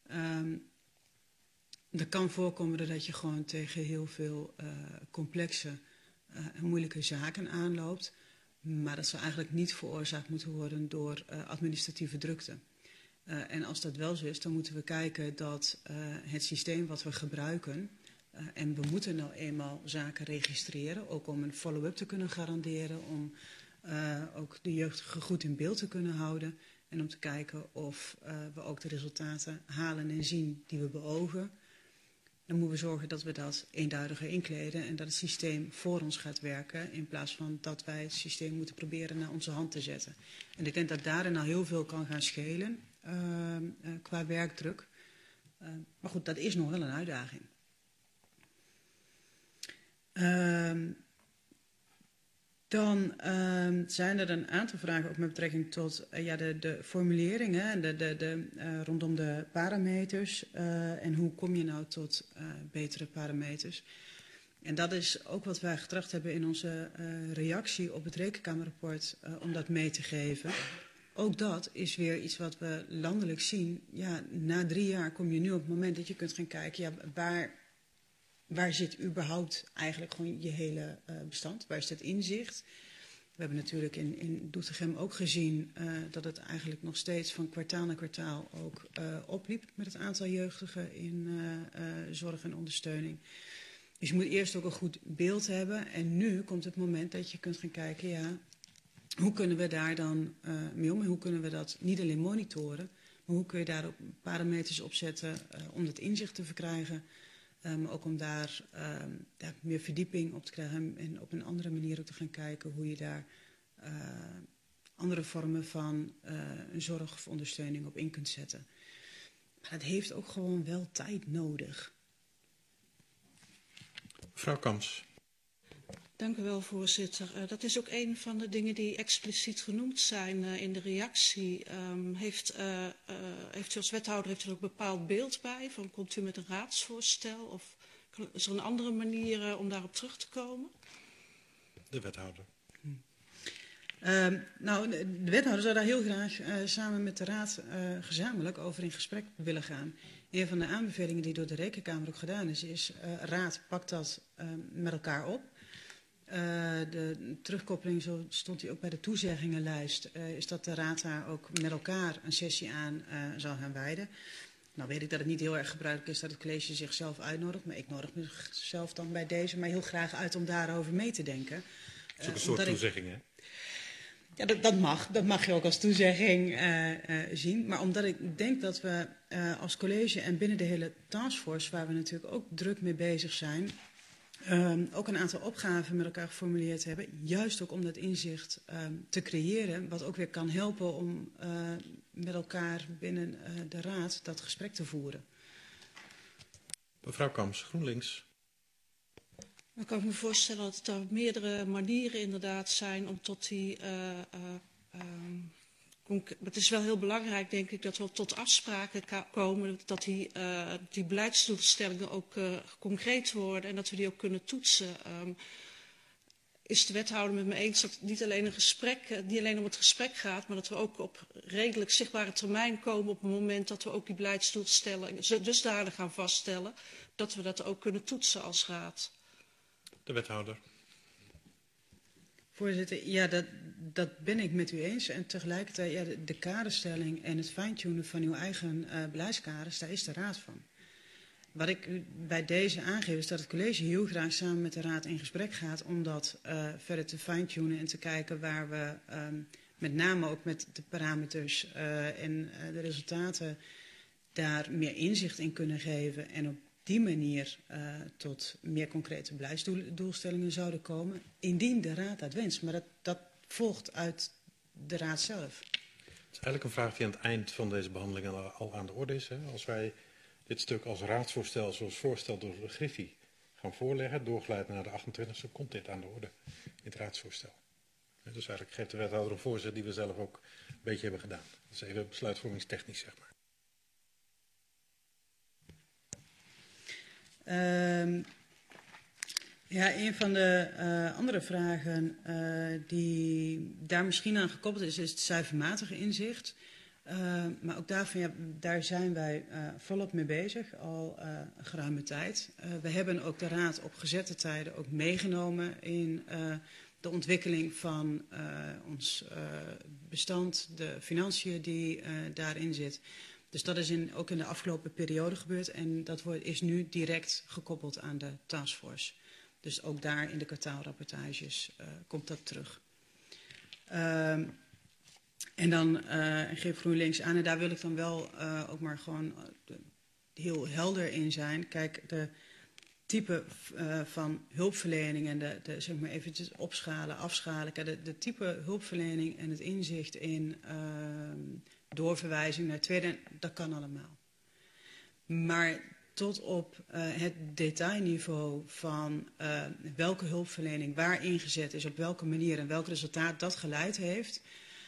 L: er kan voorkomen dat je gewoon tegen heel veel complexe en moeilijke zaken aanloopt. Maar dat zou eigenlijk niet veroorzaakt moeten worden door administratieve drukte. En als dat wel zo is, dan moeten we kijken dat het systeem wat we gebruiken, en we moeten nou eenmaal zaken registreren, ook om een follow-up te kunnen garanderen, om ook de jeugdigen goed in beeld te kunnen houden. En om te kijken of we ook de resultaten halen en zien die we beogen. Dan moeten we zorgen dat we dat eenduidiger inkleden en dat het systeem voor ons gaat werken in plaats van dat wij het systeem moeten proberen naar onze hand te zetten. En ik denk dat daarin al heel veel kan gaan schelen qua werkdruk. Maar goed, dat is nog wel een uitdaging. Dan zijn er een aantal vragen ook met betrekking tot de formuleringen en rondom de parameters. En hoe kom je nou tot betere parameters? En dat is ook wat wij getracht hebben in onze reactie op het Rekenkamerrapport om dat mee te geven. Ook dat is weer iets wat we landelijk zien. Ja, na 3 jaar kom je nu op het moment dat je kunt gaan kijken, waar zit überhaupt eigenlijk gewoon je hele bestand? Waar is het inzicht? We hebben natuurlijk in Doetinchem ook gezien dat het eigenlijk nog steeds van kwartaal naar kwartaal ook opliep met het aantal jeugdigen in zorg en ondersteuning. Dus je moet eerst ook een goed beeld hebben. En nu komt het moment dat je kunt gaan kijken, hoe kunnen we daar dan mee om? En hoe kunnen we dat niet alleen monitoren, maar hoe kun je daar ook parameters op zetten om dat inzicht te verkrijgen? Maar ook om daar meer verdieping op te krijgen en op een andere manier ook te gaan kijken hoe je daar andere vormen van een zorg of ondersteuning op in kunt zetten. Maar dat heeft ook gewoon wel tijd nodig.
A: Mevrouw Kamps.
O: Dank u wel, voorzitter. Dat is ook een van de dingen die expliciet genoemd zijn in de reactie. Heeft u als wethouder er ook een bepaald beeld bij? Van, komt u met een raadsvoorstel? Of is er een andere manier om daarop terug te komen?
A: De wethouder.
L: De wethouder zou daar heel graag samen met de raad gezamenlijk over in gesprek willen gaan. Een van de aanbevelingen die door de Rekenkamer ook gedaan is raad, pakt dat met elkaar op. De terugkoppeling, zo stond hij ook bij de toezeggingenlijst, is dat de raad daar ook met elkaar een sessie aan zal gaan wijden. Nou weet ik dat het niet heel erg gebruikelijk is dat het college zichzelf uitnodigt, maar ik nodig mezelf dan bij deze maar heel graag uit om daarover mee te denken.
A: Dat is ook een soort toezegging, hè?
L: Ja, dat mag je ook als toezegging zien. Maar omdat ik denk dat we als college en binnen de hele taskforce, waar we natuurlijk ook druk mee bezig zijn, ook een aantal opgaven met elkaar geformuleerd hebben. Juist ook om dat inzicht te creëren. Wat ook weer kan helpen om met elkaar binnen de raad dat gesprek te voeren.
A: Mevrouw Kamps, GroenLinks.
O: Dan kan ik me voorstellen dat er meerdere manieren inderdaad zijn om tot die... het is wel heel belangrijk, denk ik, dat we tot afspraken komen. Dat die beleidsdoelstellingen ook concreet worden en dat we die ook kunnen toetsen. Is de wethouder met me eens dat het niet alleen om het gesprek gaat, maar dat we ook op redelijk zichtbare termijn komen op het moment dat we ook die beleidsdoelstellingen dusdanig gaan vaststellen, dat we dat ook kunnen toetsen als raad.
A: De wethouder.
L: Voorzitter, ja, dat ben ik met u eens. En tegelijkertijd, de kaderstelling en het fine-tunen van uw eigen beleidskaders, daar is de raad van. Wat ik u bij deze aangeef is dat het college heel graag samen met de raad in gesprek gaat om dat verder te fine-tunen en te kijken waar we met name ook met de parameters en de resultaten daar meer inzicht in kunnen geven en op die manier tot meer concrete beleidsdoelstellingen zouden komen, indien de raad dat wenst. Maar dat volgt uit de raad zelf.
A: Het is eigenlijk een vraag die aan het eind van deze behandeling al aan de orde is. Hè? Als wij dit stuk als raadsvoorstel, zoals voorstel door de Griffie, gaan voorleggen, doorgeleid naar de 28e, komt dit aan de orde in het raadsvoorstel. Dus eigenlijk geeft de wethouder een voorzet die we zelf ook een beetje hebben gedaan. Dat is even besluitvormingstechnisch, zeg maar.
L: Een van de andere vragen die daar misschien aan gekoppeld is het cijfermatige inzicht. Maar ook daar zijn wij volop mee bezig, al een geruime tijd. We hebben ook de raad op gezette tijden ook meegenomen in de ontwikkeling van ons bestand, de financiën die daarin zit. Dus dat is ook in de afgelopen periode gebeurd en dat is nu direct gekoppeld aan de taskforce. Dus ook daar in de kwartaalrapportages komt dat terug. En dan geeft GroenLinks aan, en daar wil ik dan wel ook maar gewoon heel helder in zijn. Kijk, de type van hulpverlening en zeg maar eventjes opschalen, afschalen. Kijk, de type hulpverlening en het inzicht in doorverwijzing naar tweede, dat kan allemaal. Maar tot op het detailniveau van welke hulpverlening waar ingezet is, op welke manier en welk resultaat dat geleid heeft.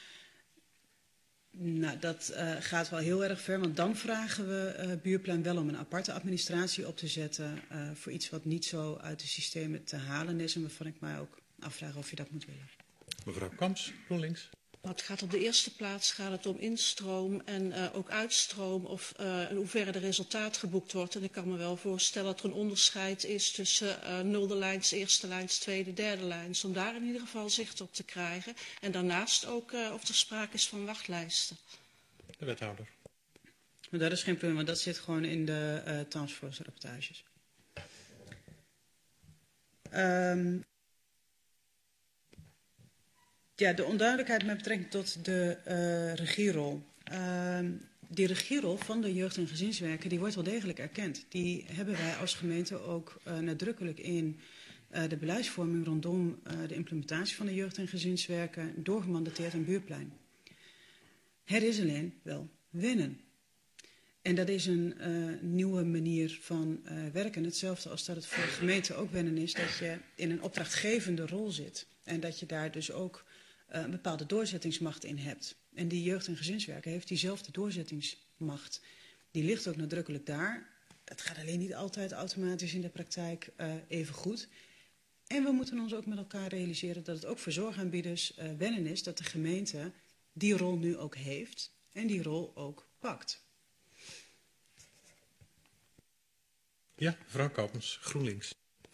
L: Nou, dat gaat wel heel erg ver, want dan vragen we Buurplein wel om een aparte administratie op te zetten voor iets wat niet zo uit de systemen te halen is en waarvan ik mij ook afvraag of je dat moet willen.
A: Mevrouw Kamps, GroenLinks.
O: Het gaat op de eerste plaats om instroom en ook uitstroom of in hoeverre de resultaat geboekt wordt. En ik kan me wel voorstellen dat er een onderscheid is tussen nulde lijns, eerste lijns, tweede, derde lijns. Om daar in ieder geval zicht op te krijgen. En daarnaast ook of er sprake is van wachtlijsten.
A: De wethouder.
L: Maar dat is geen punt, want dat zit gewoon in de taskforce rapportages. Ja, de onduidelijkheid met betrekking tot de regierol. Die regierol van de jeugd- en gezinswerker, die wordt wel degelijk erkend. Die hebben wij als gemeente ook nadrukkelijk in de beleidsvorming rondom de implementatie van de jeugd- en gezinswerker doorgemandateerd aan Buurplein. Het is alleen wel wennen. En dat is een nieuwe manier van werken. Hetzelfde als dat het voor de gemeente ook wennen is dat je in een opdrachtgevende rol zit. En dat je daar dus ook een bepaalde doorzettingsmacht in hebt. En die jeugd- en gezinswerker heeft diezelfde doorzettingsmacht. Die ligt ook nadrukkelijk daar. Het gaat alleen niet altijd automatisch in de praktijk even goed. En we moeten ons ook met elkaar realiseren dat het ook voor zorgaanbieders wennen is dat de gemeente die rol nu ook heeft en die rol ook pakt.
A: Ja, mevrouw Kamps, GroenLinks.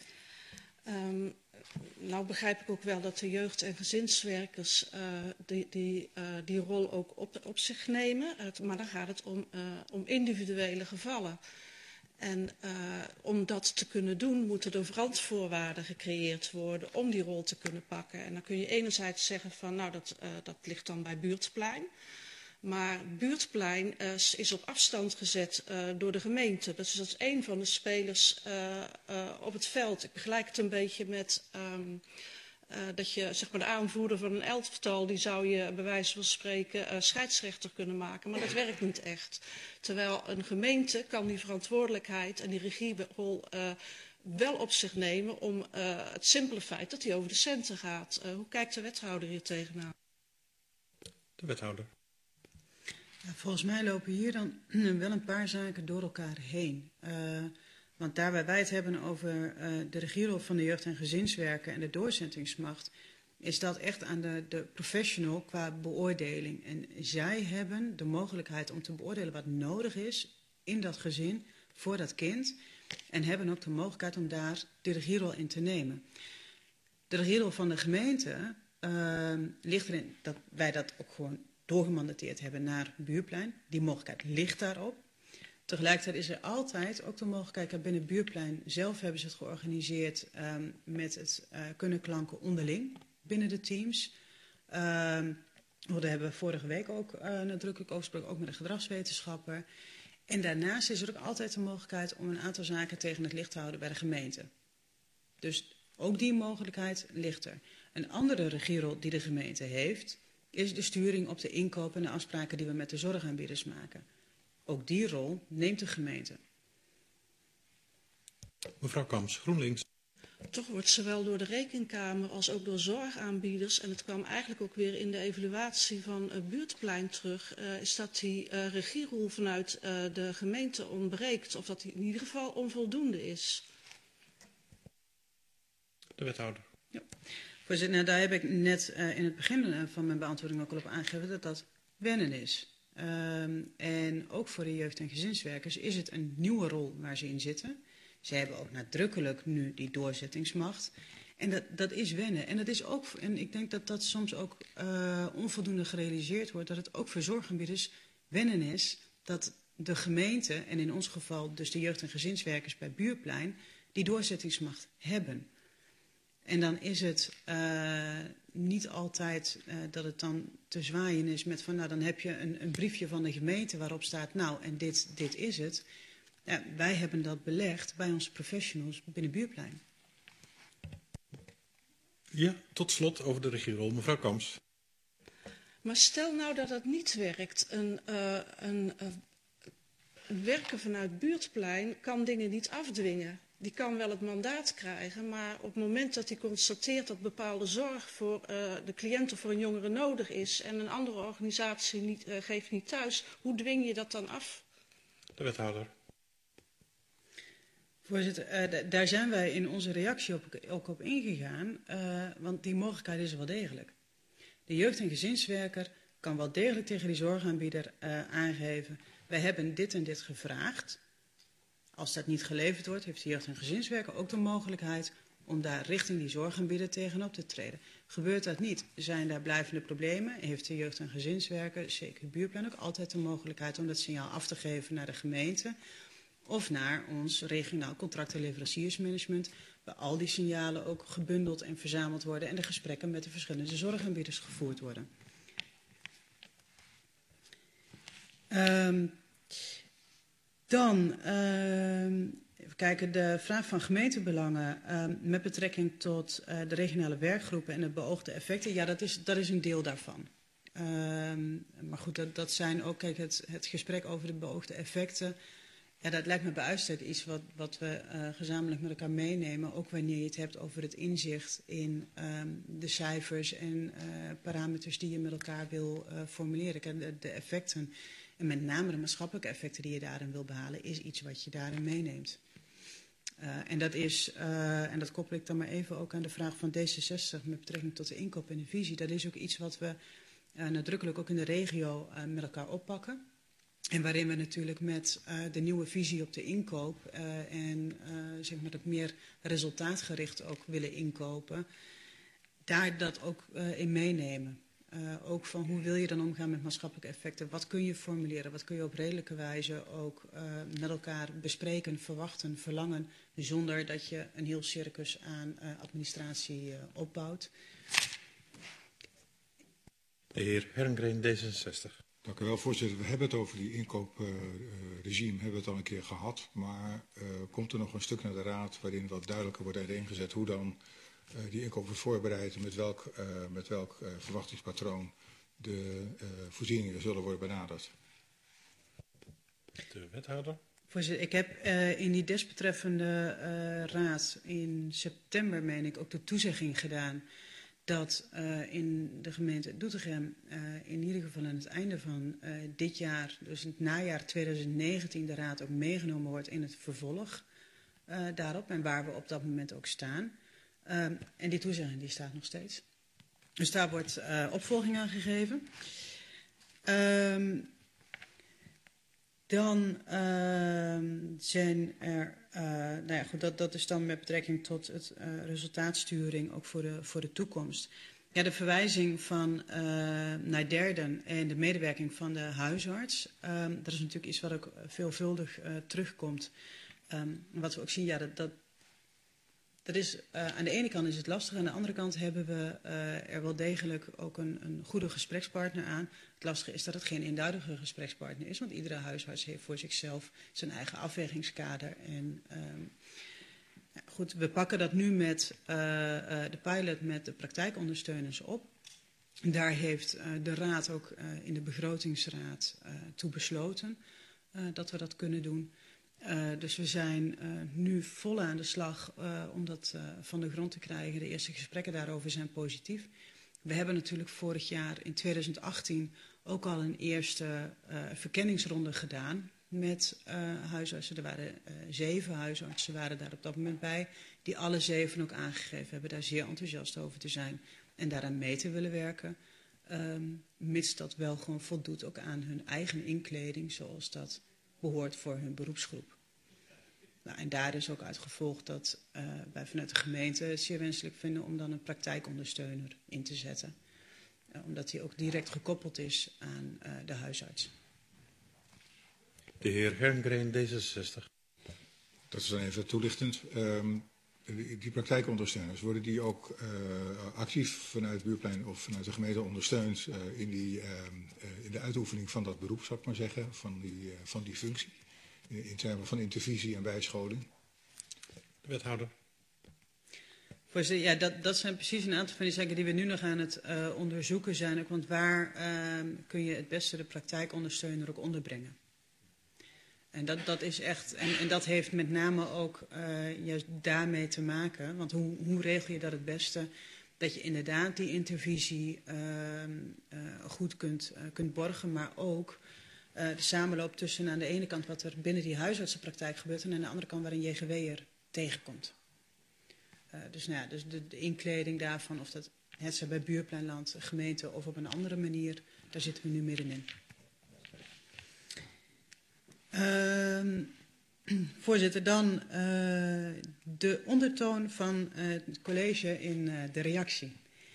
O: Nou begrijp ik ook wel dat de jeugd- en gezinswerkers die rol ook op zich nemen. Maar dan gaat het om individuele gevallen. En om dat te kunnen doen moeten er randvoorwaarden gecreëerd worden om die rol te kunnen pakken. En dan kun je enerzijds zeggen van nou dat ligt dan bij Buurtplein. Maar Buurtplein is op afstand gezet door de gemeente. Dus dat is een van de spelers op het veld. Ik vergelijk het een beetje met dat je zeg maar, de aanvoerder van een elftal, die zou je bij wijze van spreken scheidsrechter kunnen maken. Maar dat werkt niet echt. Terwijl een gemeente kan die verantwoordelijkheid en die regierol wel op zich nemen om het simpele feit dat hij over de centen gaat. Hoe kijkt de wethouder hier tegenaan?
A: De wethouder.
L: Ja, volgens mij lopen hier dan wel een paar zaken door elkaar heen. Want daar waar wij het hebben over de regierol van de jeugd- en gezinswerker en de doorzettingsmacht, is dat echt aan de professional qua beoordeling. En zij hebben de mogelijkheid om te beoordelen wat nodig is in dat gezin voor dat kind. En hebben ook de mogelijkheid om daar de regierol in te nemen. De regierol van de gemeente ligt erin dat wij dat ook gewoon doorgemandateerd hebben naar Buurplein. Die mogelijkheid ligt daarop. Tegelijkertijd is er altijd ook de mogelijkheid, binnen Buurplein zelf hebben ze het georganiseerd met het kunnen klanken onderling binnen de teams. Daar hebben we vorige week ook nadrukkelijk over gesproken, ook met een gedragswetenschapper. En daarnaast is er ook altijd de mogelijkheid om een aantal zaken tegen het licht te houden bij de gemeente. Dus ook die mogelijkheid ligt er. Een andere regierol die de gemeente heeft, is de sturing op de inkoop en de afspraken die we met de zorgaanbieders maken. Ook die rol neemt de gemeente.
A: Mevrouw Kamps, GroenLinks.
O: Toch wordt zowel door de Rekenkamer als ook door zorgaanbieders, en het kwam eigenlijk ook weer in de evaluatie van Buurtplein terug, is dat die regierol vanuit de gemeente ontbreekt. Of dat die in ieder geval onvoldoende is.
A: De wethouder.
L: Ja. Voorzitter, nou, daar heb ik net in het begin van mijn beantwoording ook al op aangegeven dat dat wennen is. En ook voor de jeugd- en gezinswerkers is het een nieuwe rol waar ze in zitten. Ze hebben ook nadrukkelijk nu die doorzettingsmacht. En dat is wennen. En dat is ook, en ik denk dat dat soms ook onvoldoende gerealiseerd wordt, dat het ook voor zorgaanbieders wennen is dat de gemeente, en in ons geval dus de jeugd- en gezinswerkers bij Buurplein, die doorzettingsmacht hebben. En dan is het niet altijd dat het dan te zwaaien is met van, nou dan heb je een briefje van de gemeente waarop staat, nou en dit is het. Ja, wij hebben dat belegd bij onze professionals binnen Buurplein.
A: Ja, tot slot over de regierol. Mevrouw Kamps.
O: Maar stel nou dat het niet werkt. Een werker vanuit Buurtplein kan dingen niet afdwingen. Die kan wel het mandaat krijgen, maar op het moment dat hij constateert dat bepaalde zorg voor de cliënt of voor een jongere nodig is en een andere organisatie geeft niet thuis, hoe dwing je dat dan af?
A: De wethouder.
L: Voorzitter, daar zijn wij in onze reactie ook op ingegaan, want die mogelijkheid is er wel degelijk. De jeugd- en gezinswerker kan wel degelijk tegen die zorgaanbieder aangeven, wij hebben dit en dit gevraagd. Als dat niet geleverd wordt, heeft de jeugd- en gezinswerker ook de mogelijkheid om daar richting die zorgaanbieder tegenop te treden. Gebeurt dat niet, zijn daar blijvende problemen, heeft de jeugd- en gezinswerker, zeker Buurplein, ook altijd de mogelijkheid om dat signaal af te geven naar de gemeente of naar ons regionaal contract- en leveranciersmanagement, waar al die signalen ook gebundeld en verzameld worden en de gesprekken met de verschillende zorgaanbieders gevoerd worden. Dan, even kijken, de vraag van gemeentebelangen met betrekking tot de regionale werkgroepen en de beoogde effecten. Ja, dat is een deel daarvan. Maar goed, dat zijn ook, kijk, het gesprek over de beoogde effecten. Ja, dat lijkt me bij uitstek iets wat we gezamenlijk met elkaar meenemen. Ook wanneer je het hebt over het inzicht in de cijfers en parameters die je met elkaar wil formuleren. De effecten, en met name de maatschappelijke effecten die je daarin wil behalen, is iets wat je daarin meeneemt. En dat koppel ik dan maar even ook aan de vraag van D66 met betrekking tot de inkoop en de visie. Dat is ook iets wat we nadrukkelijk ook in de regio met elkaar oppakken. En waarin we natuurlijk met de nieuwe visie op de inkoop en zeg maar dat meer resultaatgericht ook willen inkopen, daar dat ook in meenemen. Ook van hoe wil je dan omgaan met maatschappelijke effecten? Wat kun je formuleren? Wat kun je op redelijke wijze ook met elkaar bespreken, verwachten, verlangen, zonder dat je een heel circus aan administratie opbouwt?
A: De heer Herngren, D66.
F: Dank u wel, voorzitter. We hebben het over die inkoopregime, hebben we het al een keer gehad. Maar komt er nog een stuk naar de raad waarin wat duidelijker wordt uiteengezet hoe dan die inkoop wordt voorbereid en met welk verwachtingspatroon de voorzieningen zullen worden benaderd?
A: De wethouder.
L: Voorzitter, ik heb in die desbetreffende raad in september, meen ik, ook de toezegging gedaan dat in de gemeente Doetinchem in ieder geval aan het einde van dit jaar, dus in het najaar 2019, de raad ook meegenomen wordt in het vervolg daarop en waar we op dat moment ook staan. En die toezegging die staat nog steeds. Dus daar wordt opvolging aan gegeven. Dan zijn er, nou ja, goed, dat is dan met betrekking tot het resultaatsturing ook voor de toekomst. Ja, de verwijzing naar derden en de medewerking van de huisarts, dat is natuurlijk iets wat ook veelvuldig terugkomt. Wat we ook zien, ja, dat is, aan de ene kant is het lastig, aan de andere kant hebben we er wel degelijk ook een goede gesprekspartner aan. Het lastige is dat het geen eenduidige gesprekspartner is, want iedere huisarts heeft voor zichzelf zijn eigen afwegingskader. En goed, we pakken dat nu met de pilot met de praktijkondersteuners op. Daar heeft de raad ook in de begrotingsraad toe besloten dat we dat kunnen doen. Dus we zijn nu vol aan de slag om dat van de grond te krijgen. De eerste gesprekken daarover zijn positief. We hebben natuurlijk vorig jaar in 2018 ook al een eerste verkenningsronde gedaan met huisartsen. Er waren 7 huisartsen waren daar op dat moment bij, die alle 7 ook aangegeven hebben daar zeer enthousiast over te zijn en daaraan mee te willen werken. Mits dat wel gewoon voldoet ook aan hun eigen inkleding, zoals dat behoort voor hun beroepsgroep. Nou, en daar is ook uit gevolgd dat wij vanuit de gemeente het zeer wenselijk vinden om dan een praktijkondersteuner in te zetten. Omdat die ook direct gekoppeld is aan de huisarts.
A: De heer Herngren, D66.
F: Dat is dan even toelichtend. Die praktijkondersteuners, worden die ook actief vanuit het buurplein of vanuit de gemeente ondersteund in de uitoefening van dat beroep, zou ik maar zeggen, van die functie, in termen van intervisie en bijscholing?
A: De wethouder.
L: Voorzitter, ja, dat zijn precies een aantal van die zaken die we nu nog aan het onderzoeken zijn. Ook, want waar kun je het beste de praktijkondersteuner ook onderbrengen? En dat is echt, en dat heeft met name ook juist daarmee te maken. Want hoe regel je dat het beste? Dat je inderdaad die intervisie goed kunt borgen, maar ook de samenloop tussen aan de ene kant wat er binnen die huisartsenpraktijk gebeurt en aan de andere kant waar een JGW'er tegenkomt. Dus de inkleding daarvan, of dat het zij bij buurpleinland, gemeente of op een andere manier, daar zitten we nu middenin. Voorzitter, dan de ondertoon van het college in de reactie.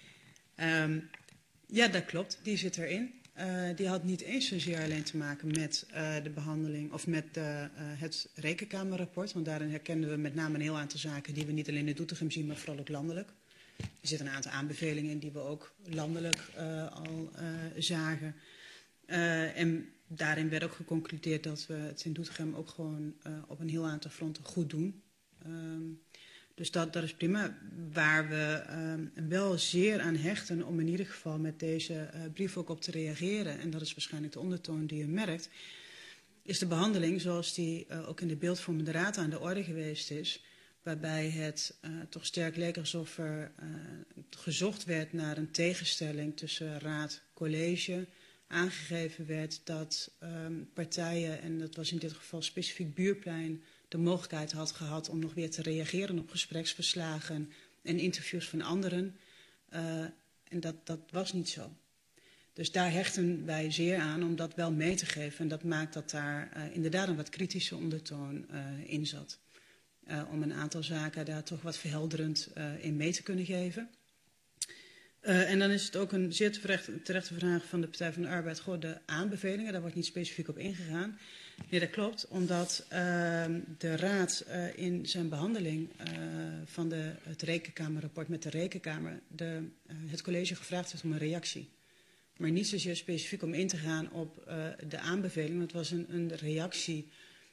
L: Ja, dat klopt, die zit erin. Die had niet eens zozeer alleen te maken met de behandeling of met het rekenkamerrapport. Want daarin herkennen we met name een heel aantal zaken die we niet alleen in Doetinchem zien, maar vooral ook landelijk. Er zitten een aantal aanbevelingen in die we ook landelijk al zagen. En daarin werd ook geconcludeerd dat we het in Doetinchem ook gewoon op een heel aantal fronten goed doen. Dus dat is prima. Waar we wel zeer aan hechten om in ieder geval met deze brief ook op te reageren, en dat is waarschijnlijk de ondertoon die u merkt, is de behandeling zoals die ook in de beeldvormende raad aan de orde geweest is, waarbij het toch sterk leek alsof er gezocht werd naar een tegenstelling tussen raad, college. Aangegeven werd dat partijen, en dat was in dit geval specifiek buurplein, de mogelijkheid had gehad om nog weer te reageren op gespreksverslagen en interviews van anderen. En dat was niet zo. Dus daar hechten wij zeer aan om dat wel mee te geven. En dat maakt dat daar inderdaad een wat kritische ondertoon in zat. Om een aantal zaken daar toch wat verhelderend in mee te kunnen geven. En dan is het ook een zeer terechte vraag van de Partij van de Arbeid. Goh, de aanbevelingen, daar wordt niet specifiek op ingegaan. Nee, dat klopt, omdat de Raad in zijn behandeling van het Rekenkamerrapport met de Rekenkamer het college gevraagd heeft om een reactie. Maar niet zozeer specifiek om in te gaan op de aanbeveling. Het was een reactie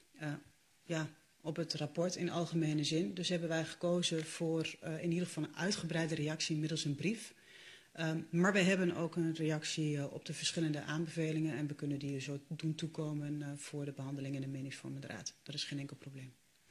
L: op het rapport in algemene zin. Dus hebben wij gekozen voor in ieder geval een uitgebreide reactie middels een brief. Maar wij hebben ook een reactie op de verschillende aanbevelingen en we kunnen die zo doen toekomen voor de behandeling in de meningsvormende raad. Dat is geen enkel probleem.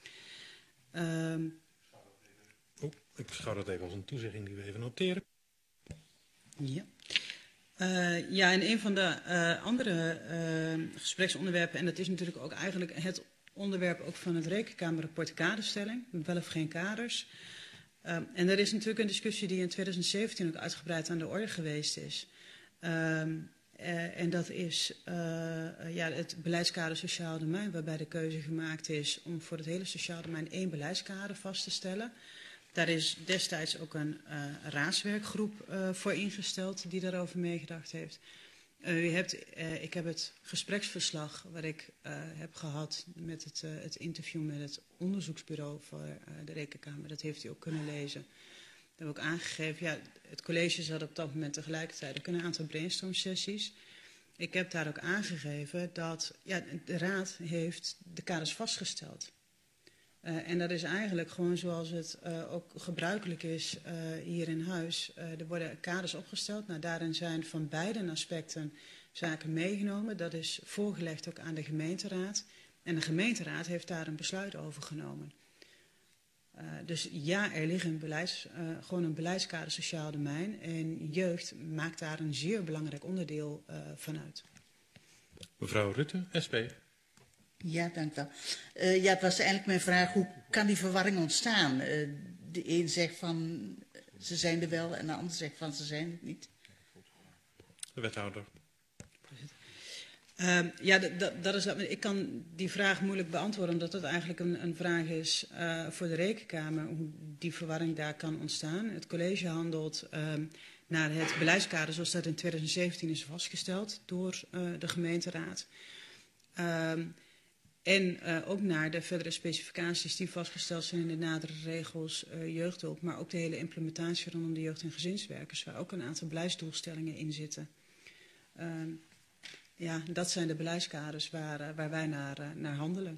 A: Ik beschouw dat even als een toezegging die we even noteren.
L: Ja. En een van de andere gespreksonderwerpen, en dat is natuurlijk ook eigenlijk het onderwerp ook van het Rekenkamerrapport kaderstelling, wel of geen kaders. En er is natuurlijk een discussie die in 2017 ook uitgebreid aan de orde geweest is. En dat is het beleidskader sociaal domein, waarbij de keuze gemaakt is om voor het hele sociaal domein 1 beleidskader vast te stellen. Daar is destijds ook een raadswerkgroep voor ingesteld die daarover meegedacht heeft. Ik heb het gespreksverslag wat ik heb gehad met het interview met het onderzoeksbureau voor de Rekenkamer. Dat heeft u ook kunnen lezen. Dat heb ik ook aangegeven. Het college zat op dat moment tegelijkertijd ook een aantal brainstorm-sessies. Ik heb daar ook aangegeven dat de raad heeft de kaders vastgesteld. En dat is eigenlijk gewoon zoals het ook gebruikelijk is hier in huis. Er worden kaders opgesteld. Nou, daarin zijn van beide aspecten zaken meegenomen. Dat is voorgelegd ook aan de gemeenteraad. En de gemeenteraad heeft daar een besluit over genomen. Dus er ligt gewoon een beleidskader sociaal domein. En jeugd maakt daar een zeer belangrijk onderdeel van uit.
A: Mevrouw Rutte, SP.
P: Ja, dank u wel. Het was eigenlijk mijn vraag, hoe kan die verwarring ontstaan? De een zegt van ze zijn er wel en de ander zegt van ze zijn het niet.
A: De wethouder.
L: Ik kan die vraag moeilijk beantwoorden, omdat het eigenlijk een vraag is voor de Rekenkamer, hoe die verwarring daar kan ontstaan. Het college handelt naar het beleidskader zoals dat in 2017 is vastgesteld door de gemeenteraad. En ook naar de verdere specificaties die vastgesteld zijn in de nadere regels jeugdhulp. Maar ook de hele implementatie rondom de jeugd- en gezinswerkers, waar ook een aantal beleidsdoelstellingen in zitten. Ja, dat zijn de beleidskaders waar wij naar handelen.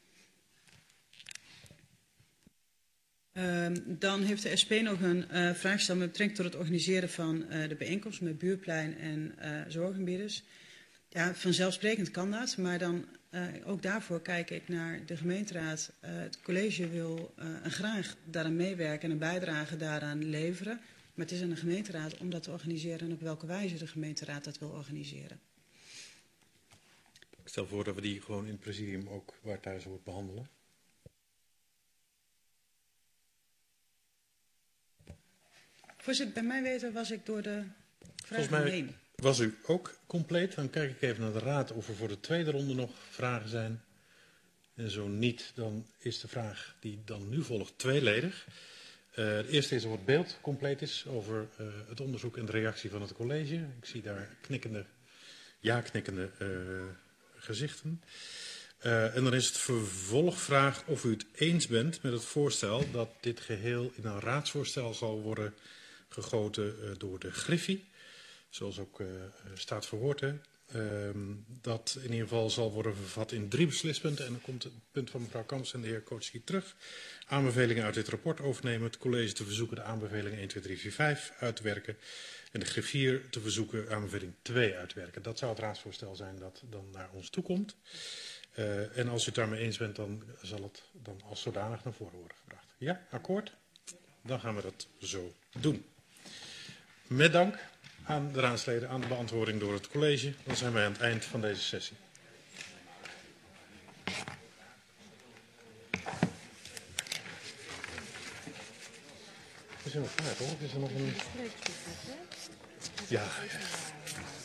L: Dan heeft de SP nog een vraag gesteld met betrekking tot het organiseren van de bijeenkomst met buurplein en zorggebieders. Ja, vanzelfsprekend kan dat, maar dan ook daarvoor kijk ik naar de gemeenteraad. Het college wil graag daaraan meewerken en een bijdrage daaraan leveren. Maar het is aan de gemeenteraad om dat te organiseren en op welke wijze de gemeenteraad dat wil organiseren.
A: Ik stel voor dat we die gewoon in het presidium ook waar thuis wordt behandelen.
L: Voorzitter, bij mij weten was ik door de vragen
A: Volgens mij
L: heen.
A: was u ook compleet. Dan kijk ik even naar de raad of er voor de tweede ronde nog vragen zijn. En zo niet, dan is de vraag die dan nu volgt tweeledig. De eerste is of het beeld compleet is over het onderzoek en de reactie van het college. Ik zie daar knikkende gezichten. En dan is het vervolgvraag of u het eens bent met het voorstel dat dit geheel in een raadsvoorstel zal worden gegoten door de Griffie. Zoals ook staat verwoord. Dat in ieder geval zal worden vervat in 3 beslispunten. En dan komt het punt van mevrouw Kamps en de heer Kotski terug. Aanbevelingen uit dit rapport overnemen. Het college te verzoeken de aanbevelingen 1, 2, 3, 4, 5 uit te werken. En de griffier te verzoeken aanbeveling 2 uit te werken. Dat zou het raadsvoorstel zijn dat dan naar ons toe komt. En als u het daarmee eens bent, dan zal het dan als zodanig naar voren worden gebracht. Ja, akkoord? Dan gaan we dat zo doen. Met dank aan de raadsleden, aan de beantwoording door het college. Dan zijn wij aan het eind van deze sessie. We zijn nog klaar, toch? Is er nog een... Ja.